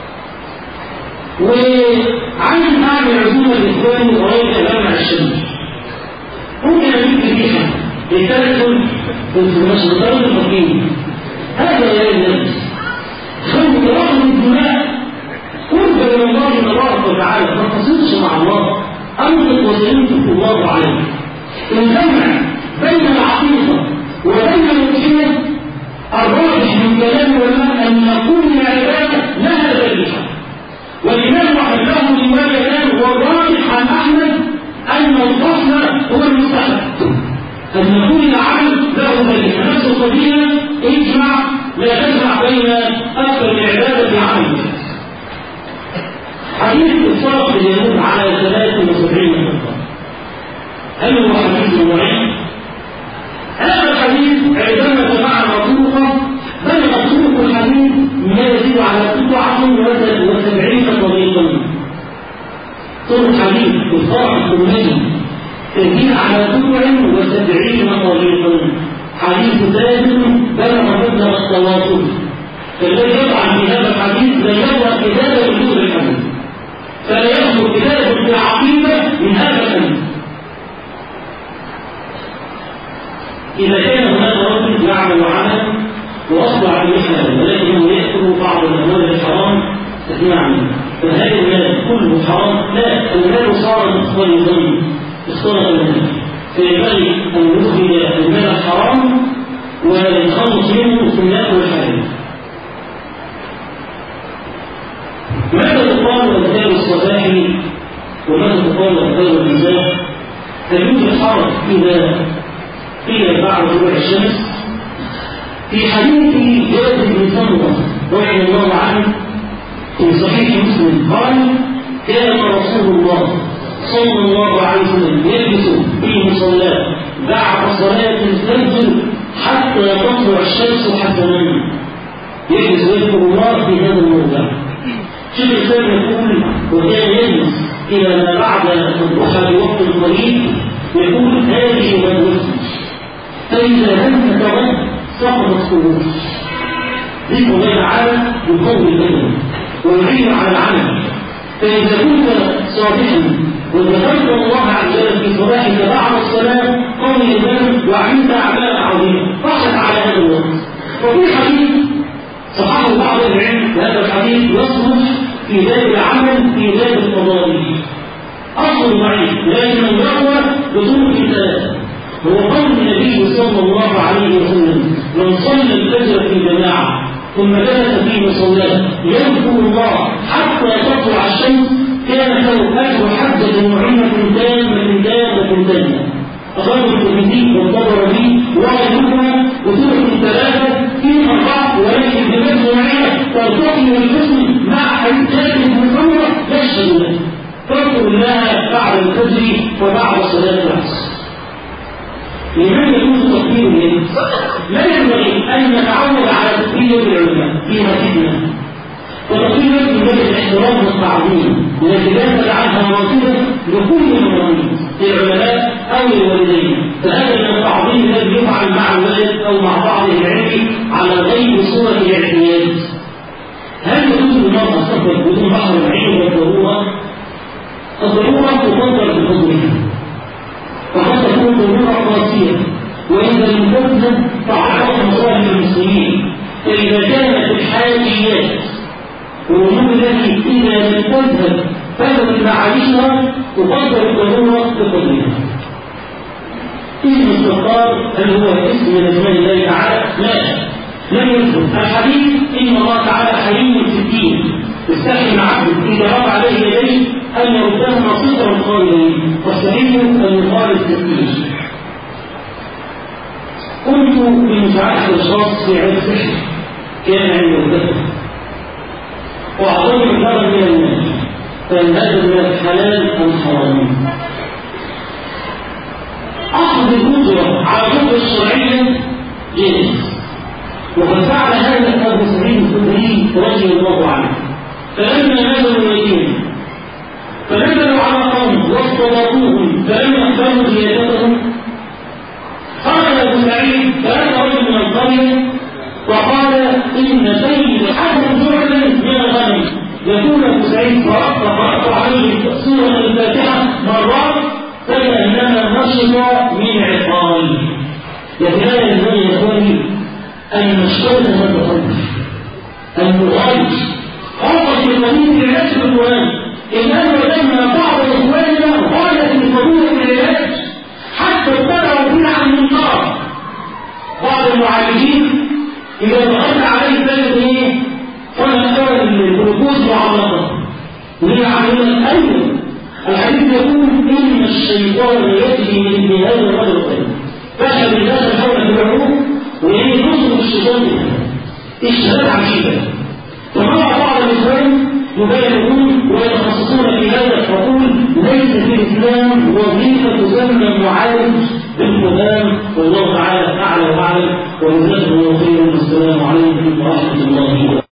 وعايز أعمل عزومة لإخواني ورايح أجمع الشمس، ممكن أجيب ريحة لتدخل في المشروطات الفقيرة. هذا يا الناس خلق رحم الدماء قرب من الله تبارك وتعالى، ما تصلش مع الله، أنت وسلمتك الله عليه. الجمع بين العقيدة وبين الأضحية الراجح من كلام العلماء أن يكون العبادة لها ذبيحة، والإمام وحده الإمام الآن والراجح عن أحمد أن الفصل هو المستحب، أن يكون العمل له ذبيحة. نفس القضية اجمع لا تجمع بين أكثر العبادة عمل. حديث الصرف اليهود على ثلاث وسبعين نقطة، هل هو حديث ضعيف؟ هذا الحديث عندما جمع مطروقا بل مطروق الحديث ما يزيد على تسعة وسبعين طريقا. طول الحديث في الصرف الثماني تزيد على تسعة وسبعين طريقا، حديث ثابت بلغ مبلغ التواصل. فالذي يطعن في هذا الحديث لا يضع كتابه وجود الحديث، فلا يخرج كتابه في العقيده من هذا الحديث. إذا كان هناك رجل يعمل عملا وأصبح في مثله ولكنه يأكل بعض الأموال الحرام اسمعني، فهل المال كله حرام؟ لا، المال صار مختلطا اختلط المال، فينبغي أن يخرج المال الحرام ويتخلص منه في المال والحلال. ماذا تقال أذكار الصباح وماذا تقال أذكار المساء؟ هل يوجد حرج إذا قيل بعد طلوع الشمس؟ في حديث جابر بن سمرة رضي الله عنه في صحيح مسلم قال: كان رسول الله صلى الله عليه وسلم يجلس في مصلاه بعد صلاة الفجر حتى تطلع الشمس حسنا، يجلس يذكر الله في هذا الموضع. شيخ الإسلام يقول: وكان يجلس إلى ما بعد الضحى بوقت قريب، يقول: هذه غدوتي، فإذا لم تتغد سقطت قلوبي. ذكر الله تعالى يقوي البدن ويعين على العمل، فإذا كنت صادقا وذكرت الله عز وجل في صباحك بعد الصلاة قوي البدن وعملت أعمال عظيمة، فاحرص على هذا الوقت. وفي حديث صححه بعض العلم، هذا الحديث يصلح في باب العمل في باب الفضائل، أصل ضعيف لكن يروى بطرق ثلاثة. هو قول النبي صلى الله عليه وسلم: من صلى الفجر في جماعة ثم جلس في مصلاه يذكر الله حتى تطلع الشمس كان له أجر حجة معينة تامة تامة تامة. أخرجه الترمذي والطبراني وغيرهما بطرق ثلاثة فيها الضعف، ولكن بمثل معينة ترتقي بالحسن مع حديث جابر بن سمرة يشهد له. فاذكر الله بعد الفجر وبعد صلاة العصر. لمن يجوز تطبيق اليد؟ لا ينبغي أن نتعود على تطبيق العلماء في مسجدنا، وتطبيق اليد من باب الاحترام والتعظيم، التي لا تجعلها واجبة لكل المريض للعلماء أو للوالدين، فهذا من التعظيم الذي يفعل مع الولد أو مع بعض العلم على غير صورة الاعتياد. هل يجوز للمرأة السفر بدون بحر العين والضرورة؟ الضرورة تقدر بفضلها، فقد تكون ضرورة قاسية، وإذا لم تكن فعلى مصالح المسلمين. فإذا كانت الحاجيات والأمور التي إذا لم تذهب فاتت معالجها تقدر الضرورة بفضلها. اسم الستار هل هو اسم من أسماء الله تعالى؟ لا، لم يثبت. الحديث: إن الله تعالى حليم ستين، يستحي عبده إذا رفع عليه يديه أن يردهما صفرا قائلين، والصحيح أن يقال الستين. قلت بمساعدة الشخص في عيد السحر كان عند الدفع، وأعطوني مقدارا من المال، فإن هذا المال حلال أم حرام؟ أخذ الأجرة على الأجرة الشرعية جائز، وقد فعل هذا أبو سعيد الخدري رضي الله عنه. فلما نزلوا اليتيم فنزلوا على قوم واستضافوهم فلم يقبلوا زيادتهم، خرج ابو سعيد فاتى رجل من القريه وقال: ان سيد حسن جعلا من الغنم. يقول ابو سعيد: فقرات عليه سوره الفاتحه مرات فكانما نشط من عقال. لكن لا ينبغي يا اخواني ان نشترط هذا الامر، ان نغير خاصة القضية العلاج في القرآن. إنما لما بعض إخواننا غاية في قضية العلاج حتى ابتدعوا بدعا من نار. بعض المعالجين إذا دخلت عليه ثالث إيه؟ قال ترى الجلوكوز معلقة، وهي عاملة أيضا. الحديث يقول: إن الشيطان يجري من ابن هذا الرجل الطيب، فشل الناس الحول في العلوم وهي نصر الشيطان منها. الشهادة عجيبة. ومع بعض الإخوان يبالغون ويتخصصون في هذا، فقول: ليس في الإسلام وظيفة تسمى معالج بالقرآن، والله تعالى أعلى وأعلم. وجزاكم الله خيرا، والسلام عليكم ورحمة الله وبركاته.